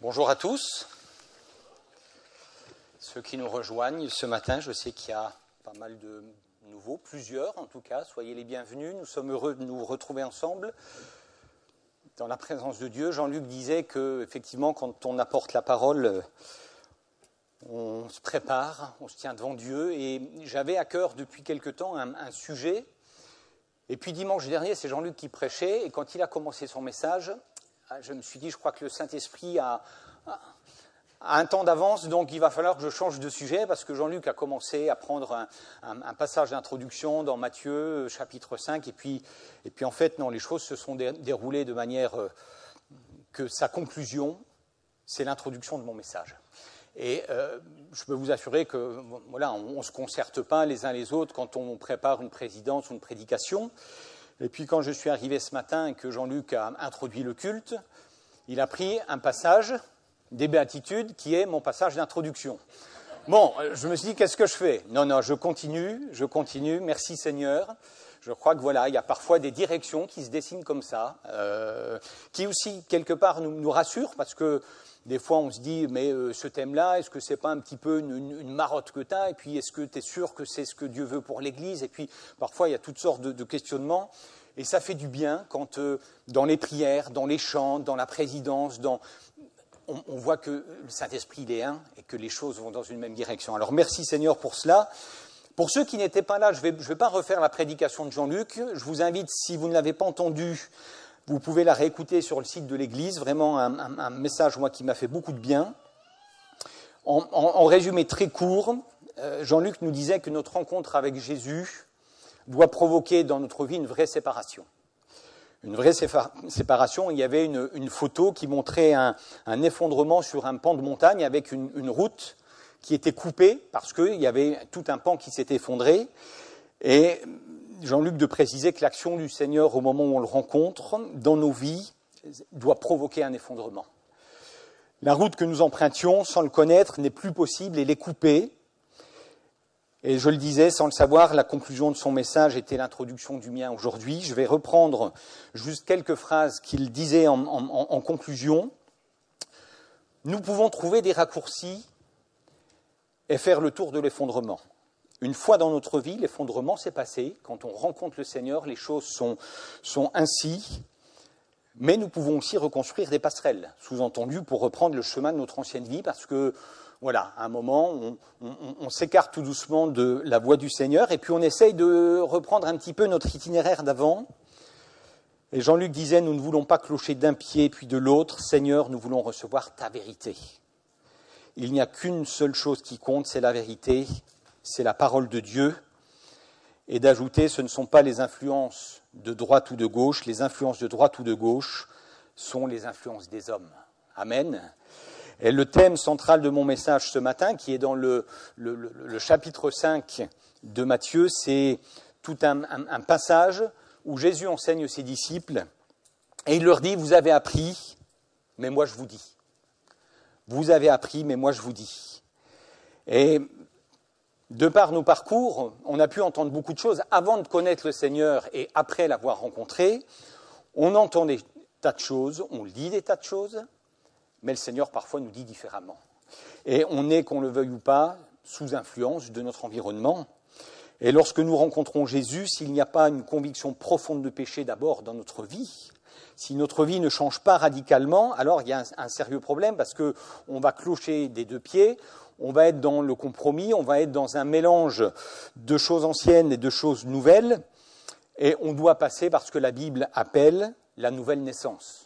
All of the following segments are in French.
Bonjour à tous. Ceux qui nous rejoignent ce matin, je sais qu'il y a pas mal de nouveaux, plusieurs en tout cas. Soyez les bienvenus. Nous sommes heureux de nous retrouver ensemble dans la présence de Dieu. Jean-Luc disait que, effectivement, quand on apporte la parole, on se prépare, on se tient devant Dieu. Et j'avais à cœur depuis quelque temps un sujet. Et puis dimanche dernier, c'est Jean-Luc qui prêchait. Et quand il a commencé son message, je me suis dit, je crois que le Saint-Esprit a un temps d'avance, donc il va falloir que je change de sujet, parce que Jean-Luc a commencé à prendre un passage d'introduction dans Matthieu, chapitre 5, et puis en fait, non, les choses se sont déroulées de manière que sa conclusion, c'est l'introduction de mon message. Et je peux vous assurer que voilà, on ne se concerte pas les uns les autres quand on prépare une présidence ou une prédication. Et puis quand je suis arrivé ce matin et que Jean-Luc a introduit le culte, il a pris un passage des Béatitudes qui est mon passage d'introduction. Bon, je me suis dit, qu'est-ce que je fais ? Non, je continue, merci Seigneur. Je crois que voilà, il y a parfois des directions qui se dessinent comme ça, qui aussi, quelque part, nous rassurent, parce que des fois, on se dit, mais ce thème-là, est-ce que c'est pas un petit peu une marotte que tu as ? Et puis, est-ce que tu es sûr que c'est ce que Dieu veut pour l'Église ? Et puis, parfois, il y a toutes sortes de questionnements. Et ça fait du bien quand, dans les prières, dans les chants, dans la présidence, on voit que le Saint-Esprit il est un et que les choses vont dans une même direction. Alors, merci Seigneur pour cela. Pour ceux qui n'étaient pas là, je vais pas refaire la prédication de Jean-Luc. Je vous invite, si vous ne l'avez pas entendue, vous pouvez la réécouter sur le site de l'Église. Vraiment un message, moi, qui m'a fait beaucoup de bien. En résumé très court, Jean-Luc nous disait que notre rencontre avec Jésus doit provoquer dans notre vie une vraie séparation. Une vraie séparation. Il y avait une photo qui montrait un effondrement sur un pan de montagne avec une route qui était coupée parce qu'il y avait tout un pan qui s'était effondré. Et Jean-Luc de préciser que l'action du Seigneur au moment où on le rencontre dans nos vies doit provoquer un effondrement. La route que nous empruntions sans le connaître n'est plus possible, elle est coupée. Et je le disais, sans le savoir, la conclusion de son message était l'introduction du mien aujourd'hui. Je vais reprendre juste quelques phrases qu'il disait en conclusion. Nous pouvons trouver des raccourcis et faire le tour de l'effondrement. Une fois dans notre vie, l'effondrement s'est passé. Quand on rencontre le Seigneur, les choses sont ainsi. Mais nous pouvons aussi reconstruire des passerelles, sous-entendu pour reprendre le chemin de notre ancienne vie, parce que voilà, à un moment, on s'écarte tout doucement de la voie du Seigneur et puis on essaye de reprendre un petit peu notre itinéraire d'avant. Et Jean-Luc disait, nous ne voulons pas clocher d'un pied puis de l'autre. Seigneur, nous voulons recevoir ta vérité. Il n'y a qu'une seule chose qui compte, c'est la vérité, c'est la parole de Dieu. Et d'ajouter, ce ne sont pas les influences de droite ou de gauche. Les influences de droite ou de gauche sont les influences des hommes. Amen. Et le thème central de mon message ce matin, qui est dans le chapitre 5 de Matthieu, c'est tout un passage où Jésus enseigne ses disciples et il leur dit, vous avez appris, mais moi je vous dis. Vous avez appris, mais moi je vous dis. Et de par nos parcours, on a pu entendre beaucoup de choses avant de connaître le Seigneur et après l'avoir rencontré. On entend des tas de choses, on lit des tas de choses, mais le Seigneur, parfois, nous dit différemment. Et on est, qu'on le veuille ou pas, sous influence de notre environnement. Et lorsque nous rencontrons Jésus, s'il n'y a pas une conviction profonde de péché d'abord dans notre vie, si notre vie ne change pas radicalement, alors il y a un sérieux problème, parce qu'on va clocher des deux pieds, on va être dans le compromis, on va être dans un mélange de choses anciennes et de choses nouvelles, et on doit passer par ce que la Bible appelle la nouvelle naissance.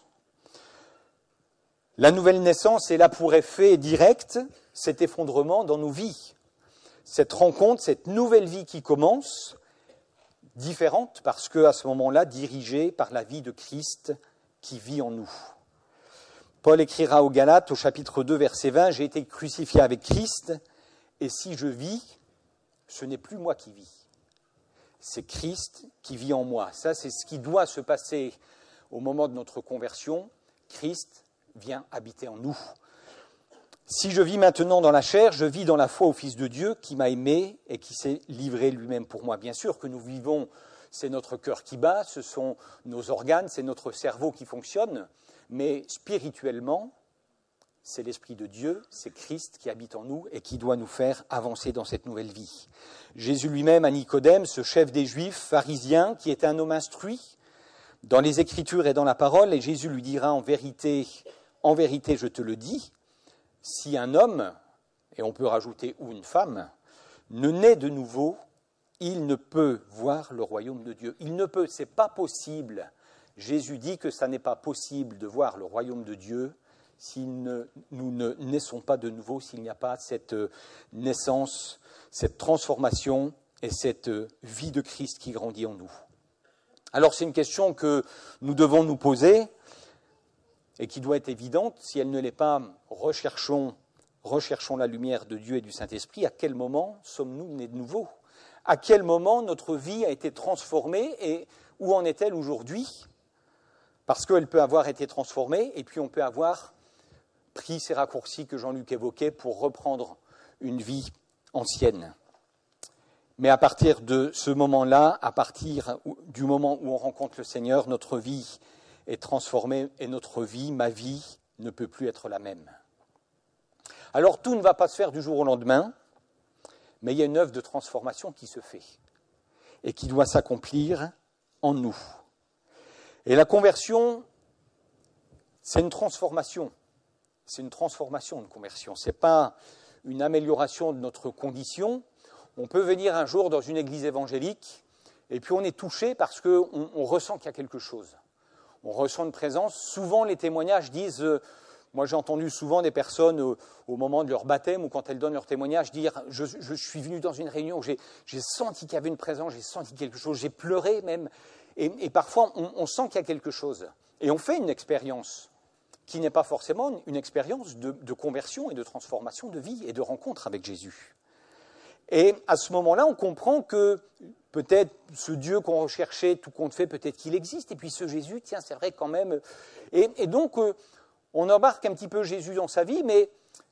La nouvelle naissance est là pour effet direct cet effondrement dans nos vies. Cette rencontre, cette nouvelle vie qui commence, différente parce qu'à ce moment-là, dirigée par la vie de Christ qui vit en nous. Paul écrira aux Galates au chapitre 2, verset 20, « J'ai été crucifié avec Christ, et si je vis, ce n'est plus moi qui vis. C'est Christ qui vit en moi. » Ça, c'est ce qui doit se passer au moment de notre conversion. Christ vient habiter en nous. Si je vis maintenant dans la chair, je vis dans la foi au Fils de Dieu qui m'a aimé et qui s'est livré lui-même pour moi. Bien sûr que nous vivons, c'est notre cœur qui bat, ce sont nos organes, c'est notre cerveau qui fonctionne, mais spirituellement, c'est l'Esprit de Dieu, c'est Christ qui habite en nous et qui doit nous faire avancer dans cette nouvelle vie. Jésus lui-même à Nicodème, ce chef des Juifs, pharisien, qui était un homme instruit dans les Écritures et dans la parole, et Jésus lui dira en vérité, je te le dis, si un homme, et on peut rajouter ou une femme, ne naît de nouveau, il ne peut voir le royaume de Dieu. Il ne peut, c'est pas possible. Jésus dit que ça n'est pas possible de voir le royaume de Dieu si nous ne naissons pas de nouveau, s'il n'y a pas cette naissance, cette transformation et cette vie de Christ qui grandit en nous. Alors c'est une question que nous devons nous poser et qui doit être évidente. Si elle ne l'est pas, recherchons la lumière de Dieu et du Saint-Esprit. À quel moment sommes-nous nés de nouveau ? À quel moment notre vie a été transformée et où en est-elle aujourd'hui ? Parce qu'elle peut avoir été transformée et puis on peut avoir pris ces raccourcis que Jean-Luc évoquait pour reprendre une vie ancienne. Mais à partir de ce moment-là, à partir du moment où on rencontre le Seigneur, notre vie est transformée et notre vie, ma vie, ne peut plus être la même. Alors tout ne va pas se faire du jour au lendemain, mais il y a une œuvre de transformation qui se fait et qui doit s'accomplir en nous. Et la conversion, c'est une transformation. C'est une transformation, une conversion. Ce n'est pas une amélioration de notre condition. On peut venir un jour dans une église évangélique et puis on est touché parce qu'on ressent qu'il y a quelque chose. On ressent une présence. Souvent, les témoignages disent... Moi, j'ai entendu souvent des personnes au moment de leur baptême ou quand elles donnent leur témoignage dire « Je suis venu dans une réunion, j'ai senti qu'il y avait une présence, j'ai senti quelque chose, j'ai pleuré même. » Et parfois, on sent qu'il y a quelque chose. Et on fait une expérience qui n'est pas forcément une expérience de conversion et de transformation de vie et de rencontre avec Jésus. Et à ce moment-là, on comprend que peut-être ce Dieu qu'on recherchait, tout compte fait, peut-être qu'il existe. Et puis ce Jésus, tiens, c'est vrai quand même. Et donc... on embarque un petit peu Jésus dans sa vie, mais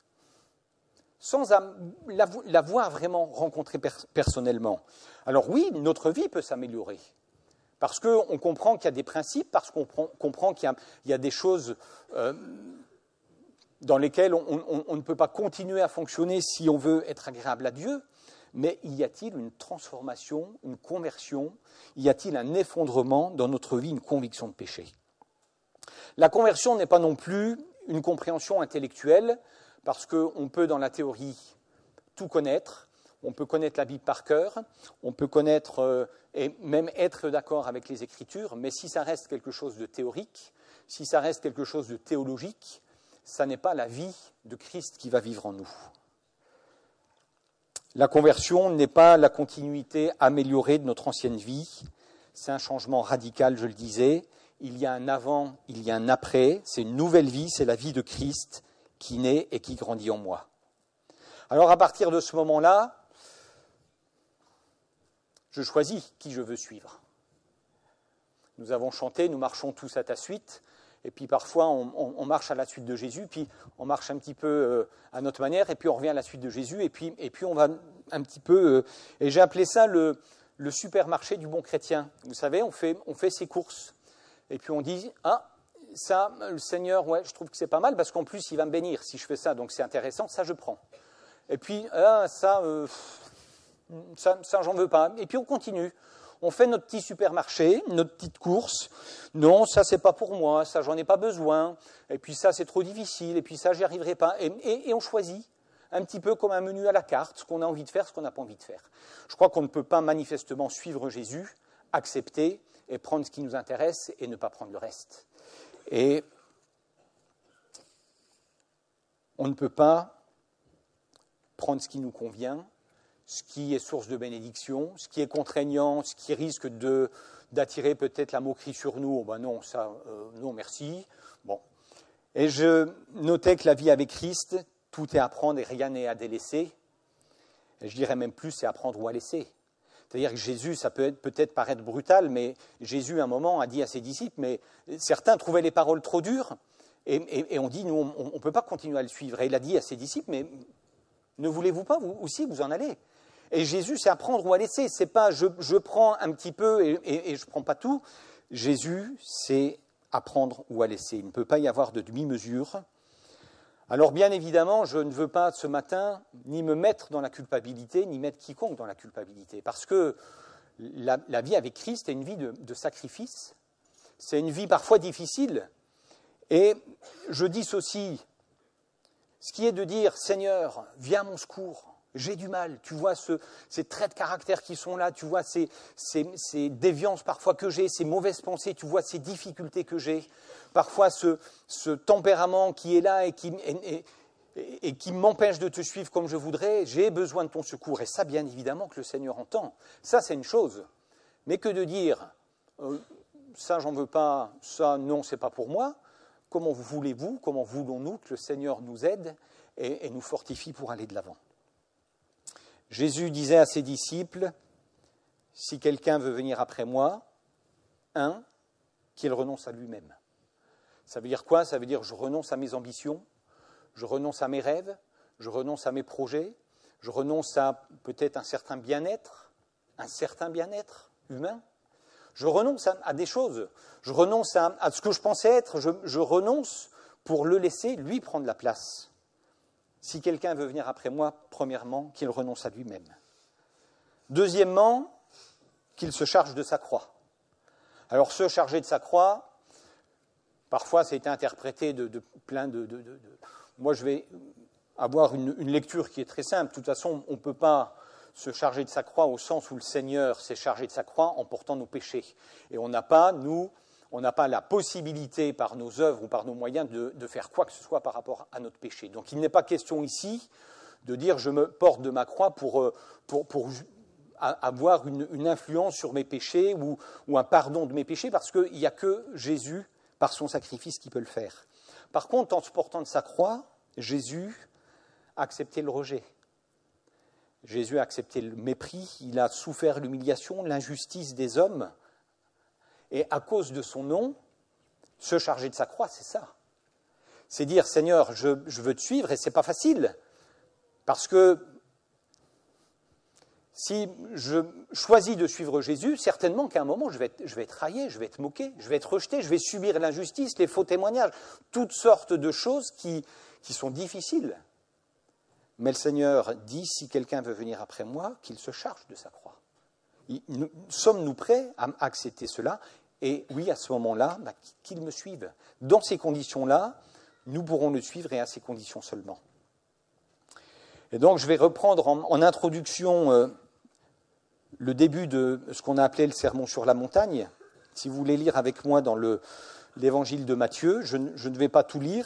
sans l'avoir vraiment rencontré personnellement. Alors oui, notre vie peut s'améliorer, parce qu'on comprend qu'il y a des principes, parce qu'on comprend qu'il y a des choses dans lesquelles on ne peut pas continuer à fonctionner si on veut être agréable à Dieu, mais y a-t-il une transformation, une conversion, y a-t-il un effondrement dans notre vie, une conviction de péché ? La conversion n'est pas non plus une compréhension intellectuelle, parce qu'on peut, dans la théorie, tout connaître. On peut connaître la Bible par cœur, on peut connaître et même être d'accord avec les Écritures, mais si ça reste quelque chose de théorique, si ça reste quelque chose de théologique, ça n'est pas la vie de Christ qui va vivre en nous. La conversion n'est pas la continuité améliorée de notre ancienne vie, c'est un changement radical, je le disais. Il y a un avant, il y a un après, c'est une nouvelle vie, c'est la vie de Christ qui naît et qui grandit en moi. Alors à partir de ce moment-là, je choisis qui je veux suivre. Nous avons chanté, nous marchons tous à ta suite, et puis parfois on marche à la suite de Jésus, puis on marche un petit peu à notre manière, et puis on revient à la suite de Jésus, et puis on va un petit peu... et j'ai appelé ça le supermarché du bon chrétien. Vous savez, on fait ses courses. Et puis on dit, ah, ça, le Seigneur, ouais, je trouve que c'est pas mal, parce qu'en plus, il va me bénir si je fais ça, donc c'est intéressant, ça, je prends. Et puis, ça, j'en veux pas. Et puis on continue. On fait notre petit supermarché, notre petite course. Non, ça, c'est pas pour moi, ça, j'en ai pas besoin. Et puis ça, c'est trop difficile, et puis ça, j'y arriverai pas. Et on choisit, un petit peu comme un menu à la carte, ce qu'on a envie de faire, ce qu'on n'a pas envie de faire. Je crois qu'on ne peut pas manifestement suivre Jésus, accepter, et prendre ce qui nous intéresse et ne pas prendre le reste. Et on ne peut pas prendre ce qui nous convient, ce qui est source de bénédiction, ce qui est contraignant, ce qui risque d'attirer peut-être la moquerie sur nous. Oh ben non, ça, non, merci. Bon. Et je notais que la vie avec Christ, tout est à prendre et rien n'est à délaisser. Et je dirais même plus, c'est à prendre ou à laisser. C'est-à-dire que Jésus, ça peut peut-être paraître brutal, mais Jésus, à un moment, a dit à ses disciples, mais certains trouvaient les paroles trop dures, et on dit, nous, on ne peut pas continuer à le suivre. Et il a dit à ses disciples, mais ne voulez-vous pas, vous aussi, vous en allez. Et Jésus, c'est à prendre ou à laisser. C'est pas je prends un petit peu et je ne prends pas tout. Jésus, c'est à prendre ou à laisser. Il ne peut pas y avoir de demi-mesure. Alors bien évidemment, je ne veux pas ce matin ni me mettre dans la culpabilité, ni mettre quiconque dans la culpabilité, parce que la vie avec Christ est une vie de sacrifice, c'est une vie parfois difficile, et je dissocie ce qui est de dire « Seigneur, viens à mon secours ». J'ai du mal, tu vois ces traits de caractère qui sont là, tu vois ces déviances parfois que j'ai, ces mauvaises pensées, tu vois ces difficultés que j'ai, parfois ce tempérament qui est là et qui m'empêche de te suivre comme je voudrais, j'ai besoin de ton secours. Et ça, bien évidemment, que le Seigneur entend. Ça, c'est une chose. Mais que de dire, ça, j'en veux pas, ça, non, c'est pas pour moi, comment voulez-vous, comment voulons-nous que le Seigneur nous aide et nous fortifie pour aller de l'avant ? Jésus disait à ses disciples, si quelqu'un veut venir après moi, qu'il renonce à lui-même. Ça veut dire quoi ? Ça veut dire je renonce à mes ambitions, je renonce à mes rêves, je renonce à mes projets, je renonce à peut-être un certain bien-être humain. Je renonce à des choses, je renonce à ce que je pensais être, je renonce pour le laisser, lui, prendre la place. Si quelqu'un veut venir après moi, premièrement, qu'il renonce à lui-même. Deuxièmement, qu'il se charge de sa croix. Alors, se charger de sa croix, parfois, ça a été interprété de plein de... Moi, je vais avoir une lecture qui est très simple. De toute façon, on ne peut pas se charger de sa croix au sens où le Seigneur s'est chargé de sa croix en portant nos péchés. Et on n'a pas la possibilité par nos œuvres ou par nos moyens de faire quoi que ce soit par rapport à notre péché. Donc il n'est pas question ici de dire je me porte de ma croix pour avoir une influence sur mes péchés ou un pardon de mes péchés, parce qu'il n'y a que Jésus, par son sacrifice, qui peut le faire. Par contre, en se portant de sa croix, Jésus a accepté le rejet. Jésus a accepté le mépris, il a souffert l'humiliation, l'injustice des hommes. Et à cause de son nom, se charger de sa croix, c'est ça. C'est dire, Seigneur, je veux te suivre, et ce n'est pas facile. Parce que si je choisis de suivre Jésus, certainement qu'à un moment, je vais être raillé, je vais être moqué, je vais être rejeté, je vais subir l'injustice, les faux témoignages, toutes sortes de choses qui sont difficiles. Mais le Seigneur dit, si quelqu'un veut venir après moi, qu'il se charge de sa croix. Sommes-nous prêts à accepter cela ? Et oui, à ce moment-là, qu'il me suive. Dans ces conditions-là, nous pourrons le suivre et à ces conditions seulement. Et donc, je vais reprendre en introduction le début de ce qu'on a appelé le Sermon sur la montagne. Si vous voulez lire avec moi dans l'évangile de Matthieu, je ne vais pas tout lire.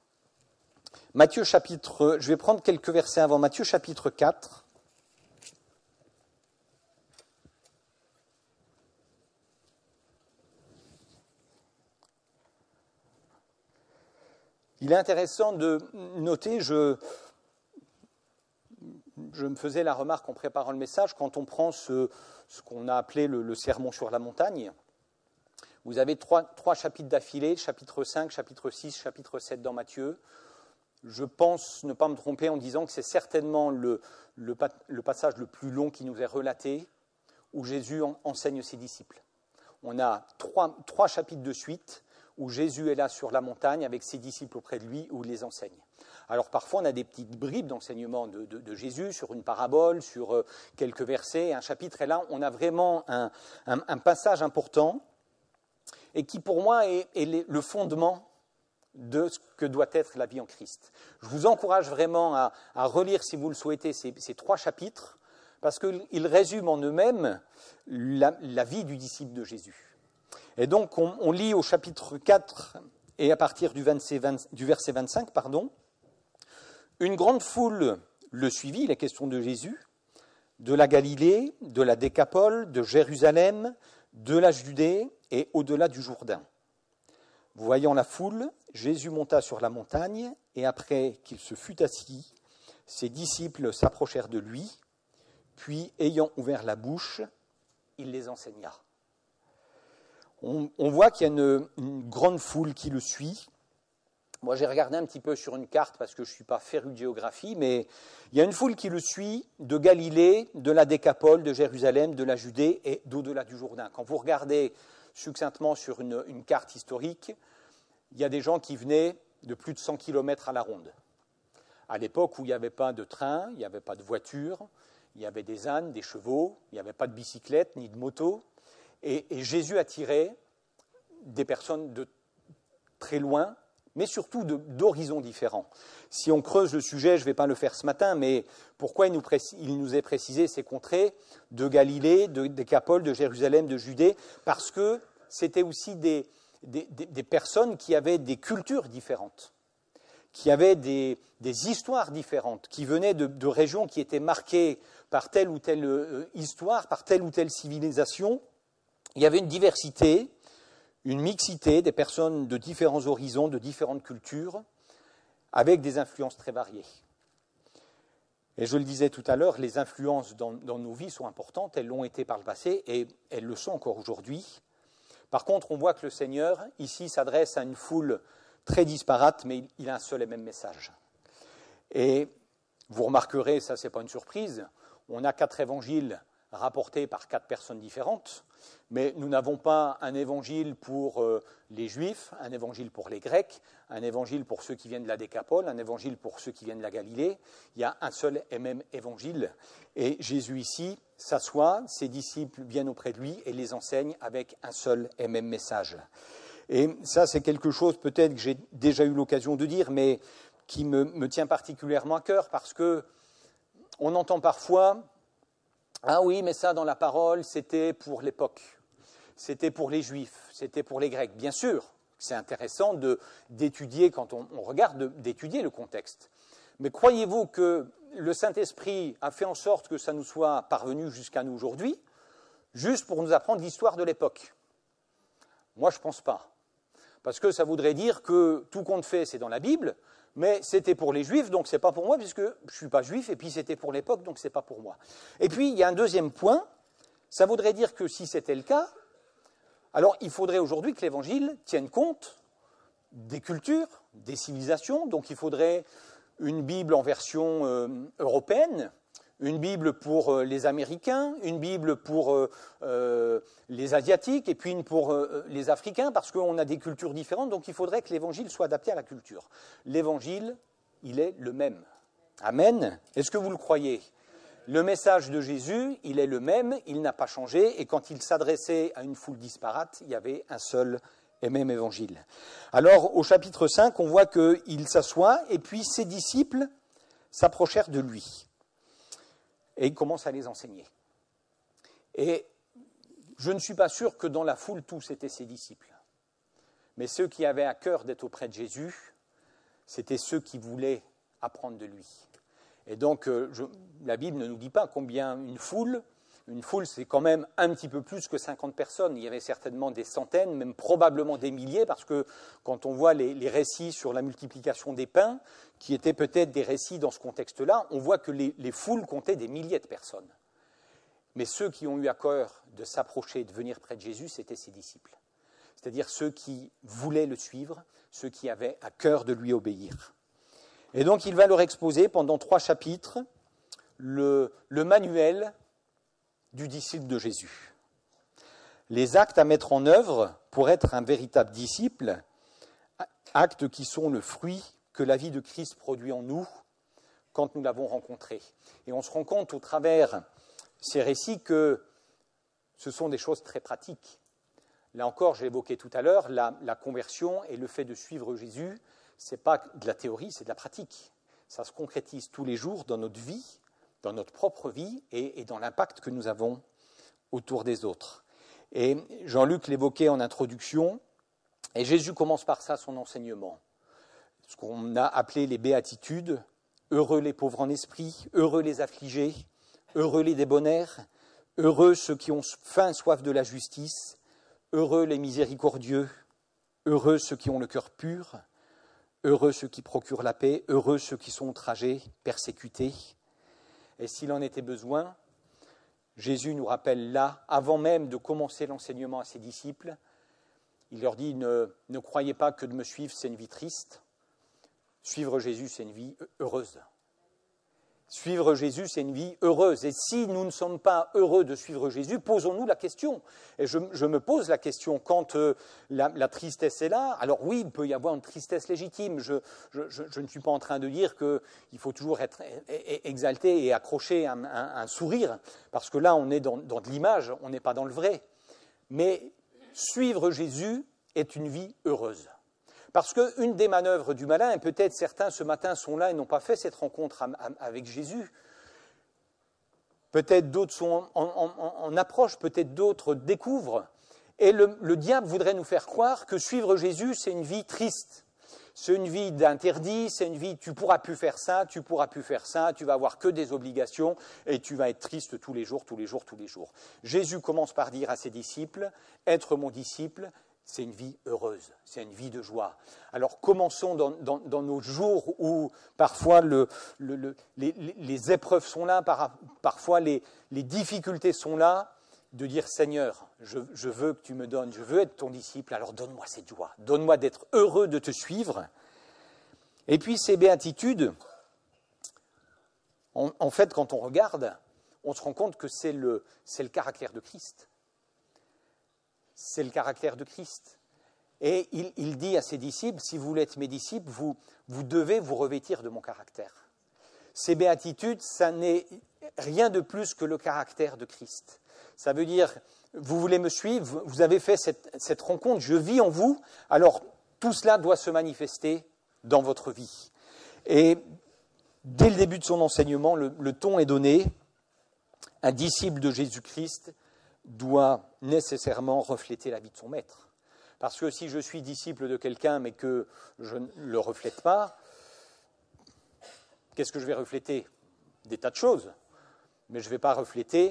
Je vais prendre quelques versets avant Matthieu chapitre 4. Il est intéressant de noter, je me faisais la remarque en préparant le message, quand on prend ce qu'on a appelé le sermon sur la montagne, vous avez trois chapitres d'affilée, chapitre 5, chapitre 6, chapitre 7 dans Matthieu. Je pense ne pas me tromper en disant que c'est certainement le passage le plus long qui nous est relaté, où Jésus enseigne ses disciples. On a trois chapitres de suite, où Jésus est là sur la montagne avec ses disciples auprès de lui, où il les enseigne. Alors parfois on a des petites bribes d'enseignement de Jésus sur une parabole, sur quelques versets, un chapitre, et là on a vraiment un passage important, et qui pour moi est le fondement de ce que doit être la vie en Christ. Je vous encourage vraiment à relire, si vous le souhaitez, ces trois chapitres, parce qu'ils résument en eux-mêmes la vie du disciple de Jésus. Et donc, on lit au chapitre 4, et à partir du verset 25, une grande foule le suivit, il est question de Jésus, de la Galilée, de la Décapole, de Jérusalem, de la Judée et au-delà du Jourdain. Voyant la foule, Jésus monta sur la montagne, et après qu'il se fut assis, ses disciples s'approchèrent de lui, puis, ayant ouvert la bouche, il les enseigna. On voit qu'il y a une grande foule qui le suit. Moi, j'ai regardé un petit peu sur une carte parce que je ne suis pas féru de géographie, mais il y a une foule qui le suit de Galilée, de la Décapole, de Jérusalem, de la Judée et d'au-delà du Jourdain. Quand vous regardez succinctement sur une carte historique, il y a des gens qui venaient de plus de 100 km à la ronde. à l'époque où il n'y avait pas de train, il n'y avait pas de voiture, il y avait des ânes, des chevaux, il n'y avait pas de bicyclette ni de moto. Et Jésus attirait des personnes de très loin, mais surtout d'horizons différents. Si on creuse le sujet, je ne vais pas le faire ce matin, mais pourquoi il nous est précisé ces contrées de Galilée, de Décapole, de Jérusalem, de Judée? Parce que c'était aussi des personnes qui avaient des cultures différentes, qui avaient des histoires différentes, qui venaient de régions qui étaient marquées par telle ou telle histoire, par telle ou telle civilisation. Il y avait une diversité, une mixité des personnes de différents horizons, de différentes cultures, avec des influences très variées. Et je le disais tout à l'heure, les influences dans nos vies sont importantes, elles l'ont été par le passé et elles le sont encore aujourd'hui. Par contre, on voit que le Seigneur, ici, s'adresse à une foule très disparate, mais il a un seul et même message. Et vous remarquerez, ça c'est pas une surprise, on a 4 évangiles rapportés par 4 personnes différentes, mais nous n'avons pas un évangile pour les Juifs, un évangile pour les Grecs, un évangile pour ceux qui viennent de la Décapole, un évangile pour ceux qui viennent de la Galilée. Il y a un seul et même évangile. Et Jésus ici s'assoit, ses disciples viennent auprès de lui et les enseigne avec un seul et même message. Et ça, c'est quelque chose peut-être que j'ai déjà eu l'occasion de dire, mais qui me tient particulièrement à cœur parce que on entend parfois « Ah oui, mais ça, dans la parole, c'était pour l'époque, c'était pour les Juifs, c'était pour les Grecs. » Bien sûr, c'est intéressant d'étudier, quand on regarde, d'étudier le contexte. Mais croyez-vous que le Saint-Esprit a fait en sorte que ça nous soit parvenu jusqu'à nous aujourd'hui, juste pour nous apprendre l'histoire de l'époque? Moi, je ne pense pas. Parce que ça voudrait dire que tout compte fait, c'est dans la Bible, mais c'était pour les Juifs, donc ce n'est pas pour moi, puisque je ne suis pas juif, et puis c'était pour l'époque, donc ce n'est pas pour moi. Et puis, il y a un deuxième point, ça voudrait dire que si c'était le cas, alors il faudrait aujourd'hui que l'Évangile tienne compte des cultures, des civilisations, donc il faudrait une Bible en version européenne, une Bible pour les Américains, une Bible pour les Asiatiques et puis une pour les Africains parce qu'on a des cultures différentes, donc il faudrait que l'Évangile soit adapté à la culture. L'Évangile, il est le même. Amen. Est-ce que vous le croyez? Le message de Jésus, il est le même, il n'a pas changé et quand il s'adressait à une foule disparate, il y avait un seul et même Évangile. Alors au chapitre 5, on voit qu'il s'assoit et puis ses disciples s'approchèrent de lui. Et il commence à les enseigner. Et je ne suis pas sûr que dans la foule, tous étaient ses disciples. Mais ceux qui avaient à cœur d'être auprès de Jésus, c'était ceux qui voulaient apprendre de lui. Et donc, la Bible ne nous dit pas combien une foule, c'est quand même un petit peu plus que 50 personnes. Il y avait certainement des centaines, même probablement des milliers, parce que quand on voit les récits sur la multiplication des pains, qui étaient peut-être des récits dans ce contexte-là, on voit que les foules comptaient des milliers de personnes. Mais ceux qui ont eu à cœur de s'approcher, de venir près de Jésus, c'étaient ses disciples. C'est-à-dire ceux qui voulaient le suivre, ceux qui avaient à cœur de lui obéir. Et donc il va leur exposer pendant 3 chapitres le manuel du disciple de Jésus. Les actes à mettre en œuvre pour être un véritable disciple, actes qui sont le fruit que la vie de Christ produit en nous quand nous l'avons rencontré. Et on se rend compte au travers ces récits que ce sont des choses très pratiques. Là encore, j'ai évoqué tout à l'heure, la conversion et le fait de suivre Jésus, ce n'est pas de la théorie, c'est de la pratique. Ça se concrétise tous les jours dans notre vie, dans notre propre vie et dans l'impact que nous avons autour des autres. Et Jean-Luc l'évoquait en introduction, et Jésus commence par ça son enseignement. Ce qu'on a appelé les béatitudes, heureux les pauvres en esprit, heureux les affligés, heureux les débonnaires, heureux ceux qui ont faim et soif de la justice, heureux les miséricordieux, heureux ceux qui ont le cœur pur, heureux ceux qui procurent la paix, heureux ceux qui sont outragés, persécutés. Et s'il en était besoin, Jésus nous rappelle là, avant même de commencer l'enseignement à ses disciples, il leur dit ne croyez pas que de me suivre, c'est une vie triste. Suivre Jésus, c'est une vie heureuse. Suivre Jésus, c'est une vie heureuse. Et si nous ne sommes pas heureux de suivre Jésus, posons-nous la question. Et je me pose la question, quand la tristesse est là, alors oui, il peut y avoir une tristesse légitime. Je ne suis pas en train de dire qu'il faut toujours être exalté et accrocher un sourire, parce que là, on est dans de l'image, on n'est pas dans le vrai. Mais suivre Jésus est une vie heureuse. Parce qu'une des manœuvres du malin, et peut-être certains ce matin sont là et n'ont pas fait cette rencontre avec Jésus, peut-être d'autres sont en approche, peut-être d'autres découvrent, et le diable voudrait nous faire croire que suivre Jésus, c'est une vie triste, c'est une vie d'interdit, c'est une vie tu ne pourras plus faire ça, tu ne pourras plus faire ça, tu vas avoir que des obligations et tu vas être triste tous les jours, tous les jours, tous les jours. Jésus commence par dire à ses disciples, être mon disciple, c'est une vie heureuse, c'est une vie de joie. Alors commençons dans nos jours où parfois les épreuves sont là, parfois les difficultés sont là, de dire Seigneur, je veux que tu me donnes, je veux être ton disciple, alors donne-moi cette joie, donne-moi d'être heureux de te suivre. Et puis ces béatitudes, en fait quand on regarde, on se rend compte que c'est le caractère de Christ. C'est le caractère de Christ. Et il dit à ses disciples, si vous voulez être mes disciples, vous devez vous revêtir de mon caractère. Ces béatitudes, ça n'est rien de plus que le caractère de Christ. Ça veut dire, vous voulez me suivre, vous avez fait cette rencontre, je vis en vous, alors tout cela doit se manifester dans votre vie. Et dès le début de son enseignement, le ton est donné. Un disciple de Jésus-Christ doit nécessairement refléter la vie de son maître. Parce que si je suis disciple de quelqu'un mais que je ne le reflète pas, qu'est-ce que je vais refléter? Des tas de choses. Mais je ne vais pas refléter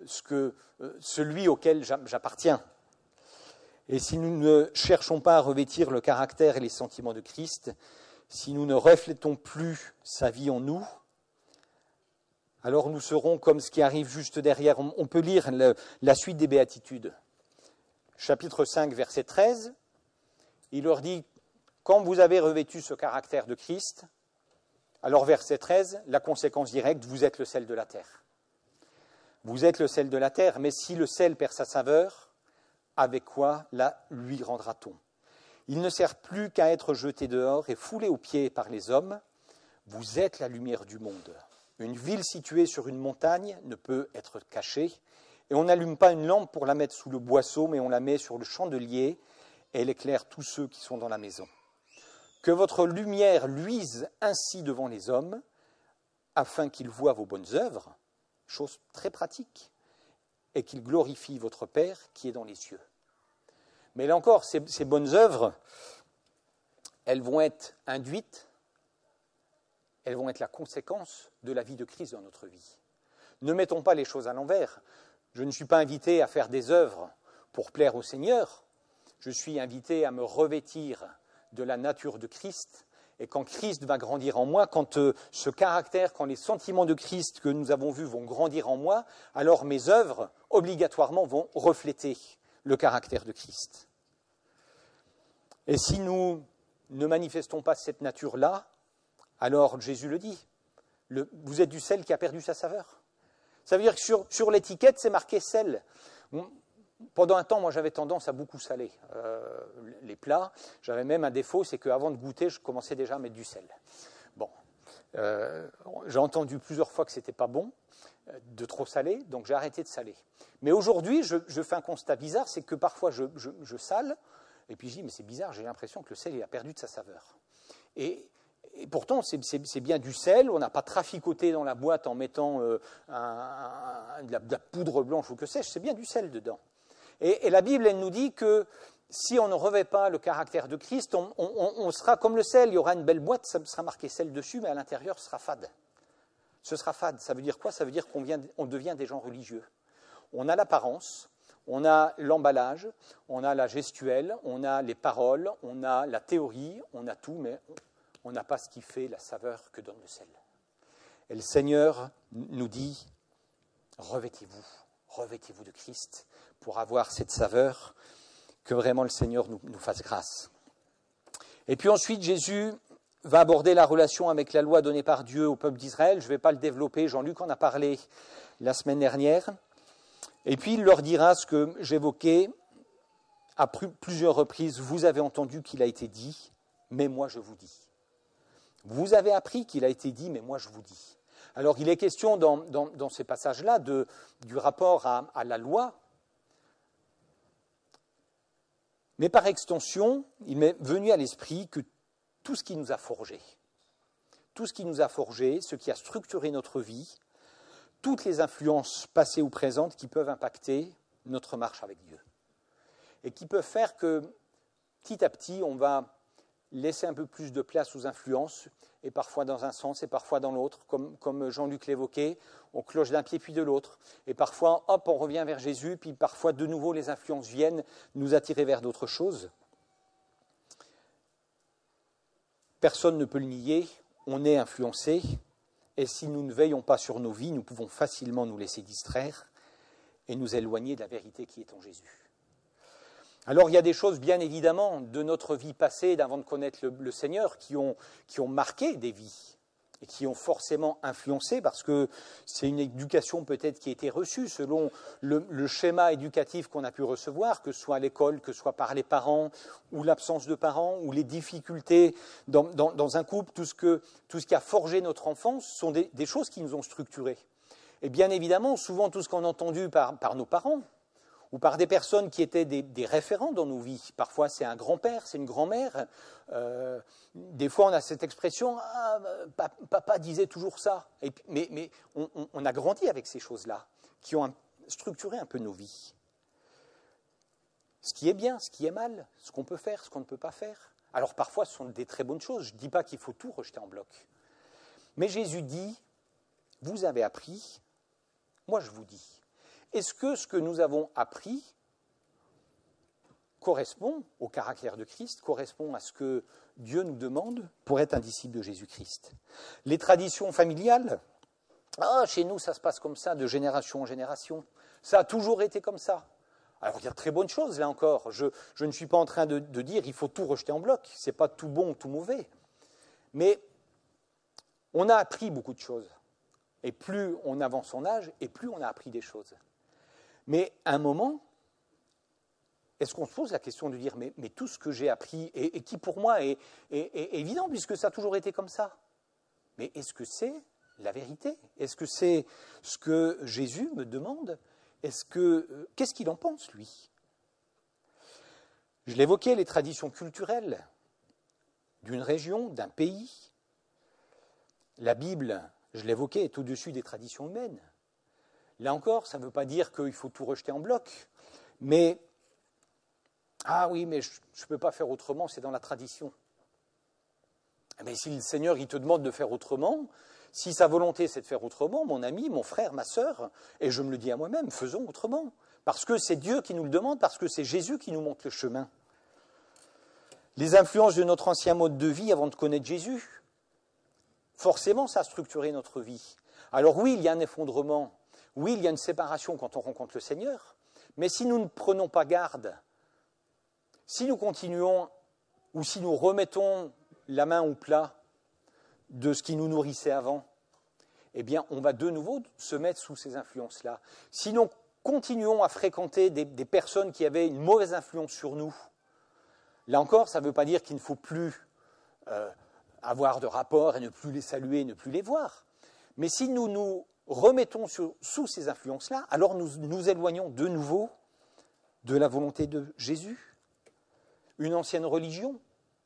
celui auquel j'appartiens. Et si nous ne cherchons pas à revêtir le caractère et les sentiments de Christ, si nous ne reflétons plus sa vie en nous, alors nous serons comme ce qui arrive juste derrière. On peut lire la suite des béatitudes. Chapitre 5, verset 13, il leur dit, quand vous avez revêtu ce caractère de Christ, alors verset 13, la conséquence directe, vous êtes le sel de la terre. Vous êtes le sel de la terre, mais si le sel perd sa saveur, avec quoi la lui rendra-t-on? Il ne sert plus qu'à être jeté dehors et foulé aux pieds par les hommes. Vous êtes la lumière du monde. Une ville située sur une montagne ne peut être cachée, et on n'allume pas une lampe pour la mettre sous le boisseau, mais on la met sur le chandelier, et elle éclaire tous ceux qui sont dans la maison. Que votre lumière luise ainsi devant les hommes, afin qu'ils voient vos bonnes œuvres, chose très pratique, et qu'ils glorifient votre Père qui est dans les cieux. Mais là encore, ces bonnes œuvres, elles vont être induites, elles vont être la conséquence de la vie de Christ dans notre vie. Ne mettons pas les choses à l'envers. Je ne suis pas invité à faire des œuvres pour plaire au Seigneur. Je suis invité à me revêtir de la nature de Christ. Et quand Christ va grandir en moi, quand ce caractère, quand les sentiments de Christ que nous avons vus vont grandir en moi, alors mes œuvres, obligatoirement, vont refléter le caractère de Christ. Et si nous ne manifestons pas cette nature-là, alors Jésus le dit, vous êtes du sel qui a perdu sa saveur. Ça veut dire que sur l'étiquette, c'est marqué sel. Pendant un temps, moi, j'avais tendance à beaucoup saler les plats. J'avais même un défaut, c'est qu'avant de goûter, je commençais déjà à mettre du sel. Bon, j'ai entendu plusieurs fois que ce n'était pas bon de trop saler, donc j'ai arrêté de saler. Mais aujourd'hui, je fais un constat bizarre, c'est que parfois je sale, et puis je dis, mais c'est bizarre, j'ai l'impression que le sel il a perdu de sa saveur. Et pourtant, c'est bien du sel, on n'a pas traficoté dans la boîte en mettant de la poudre blanche ou que sais-je, c'est bien du sel dedans. Et la Bible, elle nous dit que si on ne revêt pas le caractère de Christ, on sera comme le sel, il y aura une belle boîte, ça sera marqué sel dessus, mais à l'intérieur, ce sera fade. Ce sera fade, ça veut dire quoi? Ça veut dire qu'on devient des gens religieux. On a l'apparence, on a l'emballage, on a la gestuelle, on a les paroles, on a la théorie, on a tout, mais on n'a pas ce qui fait la saveur que donne le sel. Et le Seigneur nous dit, revêtez-vous de Christ pour avoir cette saveur, que vraiment le Seigneur nous fasse grâce. Et puis ensuite, Jésus va aborder la relation avec la loi donnée par Dieu au peuple d'Israël. Je ne vais pas le développer, Jean-Luc en a parlé la semaine dernière. Et puis il leur dira ce que j'évoquais à plusieurs reprises. Vous avez entendu qu'il a été dit, mais moi je vous dis. Vous avez appris qu'il a été dit, mais moi je vous dis. Alors il est question dans ces passages-là du rapport à la loi, mais par extension, il m'est venu à l'esprit que tout ce qui nous a forgés, ce qui a structuré notre vie, toutes les influences passées ou présentes qui peuvent impacter notre marche avec Dieu et qui peuvent faire que petit à petit, on va laisser un peu plus de place aux influences, et parfois dans un sens et parfois dans l'autre, comme Jean-Luc l'évoquait, on cloche d'un pied puis de l'autre, et parfois, hop, on revient vers Jésus, puis parfois de nouveau les influences viennent nous attirer vers d'autres choses. Personne ne peut le nier, on est influencé, et si nous ne veillons pas sur nos vies, nous pouvons facilement nous laisser distraire et nous éloigner de la vérité qui est en Jésus. Alors il y a des choses, bien évidemment, de notre vie passée, d'avant de connaître le Seigneur, qui ont marqué des vies et qui ont forcément influencé, parce que c'est une éducation peut-être qui a été reçue selon le schéma éducatif qu'on a pu recevoir, que ce soit à l'école, que ce soit par les parents, ou l'absence de parents, ou les difficultés dans un couple, tout ce qui a forgé notre enfance sont des choses qui nous ont structurés. Et bien évidemment, souvent tout ce qu'on a entendu par nos parents, ou par des personnes qui étaient des référents dans nos vies. Parfois, c'est un grand-père, c'est une grand-mère. Des fois, on a cette expression « Ah, papa disait toujours ça ». Mais on a grandi avec ces choses-là, qui ont structuré un peu nos vies. Ce qui est bien, ce qui est mal, ce qu'on peut faire, ce qu'on ne peut pas faire. Alors parfois, ce sont des très bonnes choses. Je ne dis pas qu'il faut tout rejeter en bloc. Mais Jésus dit « Vous avez appris, moi je vous dis ». Est-ce que ce que nous avons appris correspond au caractère de Christ, correspond à ce que Dieu nous demande pour être un disciple de Jésus-Christ? Les traditions familiales, chez nous ça se passe comme ça, de génération en génération. Ça a toujours été comme ça. Alors il y a de très bonnes choses là encore. Je ne suis pas en train de dire qu'il faut tout rejeter en bloc. Ce n'est pas tout bon ou tout mauvais. Mais on a appris beaucoup de choses. Et plus on avance en âge, et plus on a appris des choses. Mais à un moment, est-ce qu'on se pose la question de dire mais tout ce que j'ai appris, et qui pour moi est évident, puisque ça a toujours été comme ça, mais est-ce que c'est la vérité? Est-ce que c'est ce que Jésus me demande? Qu'est-ce qu'il en pense, lui? Je l'évoquais, les traditions culturelles d'une région, d'un pays. La Bible, je l'évoquais, est au-dessus des traditions humaines. Là encore, ça ne veut pas dire qu'il faut tout rejeter en bloc, mais oui, mais je ne peux pas faire autrement, c'est dans la tradition. Mais si le Seigneur il te demande de faire autrement, si sa volonté c'est de faire autrement, mon ami, mon frère, ma sœur, et je me le dis à moi-même, faisons autrement, parce que c'est Dieu qui nous le demande, parce que c'est Jésus qui nous montre le chemin. Les influences de notre ancien mode de vie avant de connaître Jésus, forcément ça a structuré notre vie. Alors oui, il y a un effondrement. Oui, il y a une séparation quand on rencontre le Seigneur, mais si nous ne prenons pas garde, si nous continuons ou si nous remettons la main au plat de ce qui nous nourrissait avant, eh bien, on va de nouveau se mettre sous ces influences-là. Si nous continuons à fréquenter des personnes qui avaient une mauvaise influence sur nous, là encore, ça ne veut pas dire qu'il ne faut plus avoir de rapport et ne plus les saluer, ne plus les voir. Mais si nous nous remettons sous ces influences-là, alors nous nous éloignons de nouveau de la volonté de Jésus. Une ancienne religion.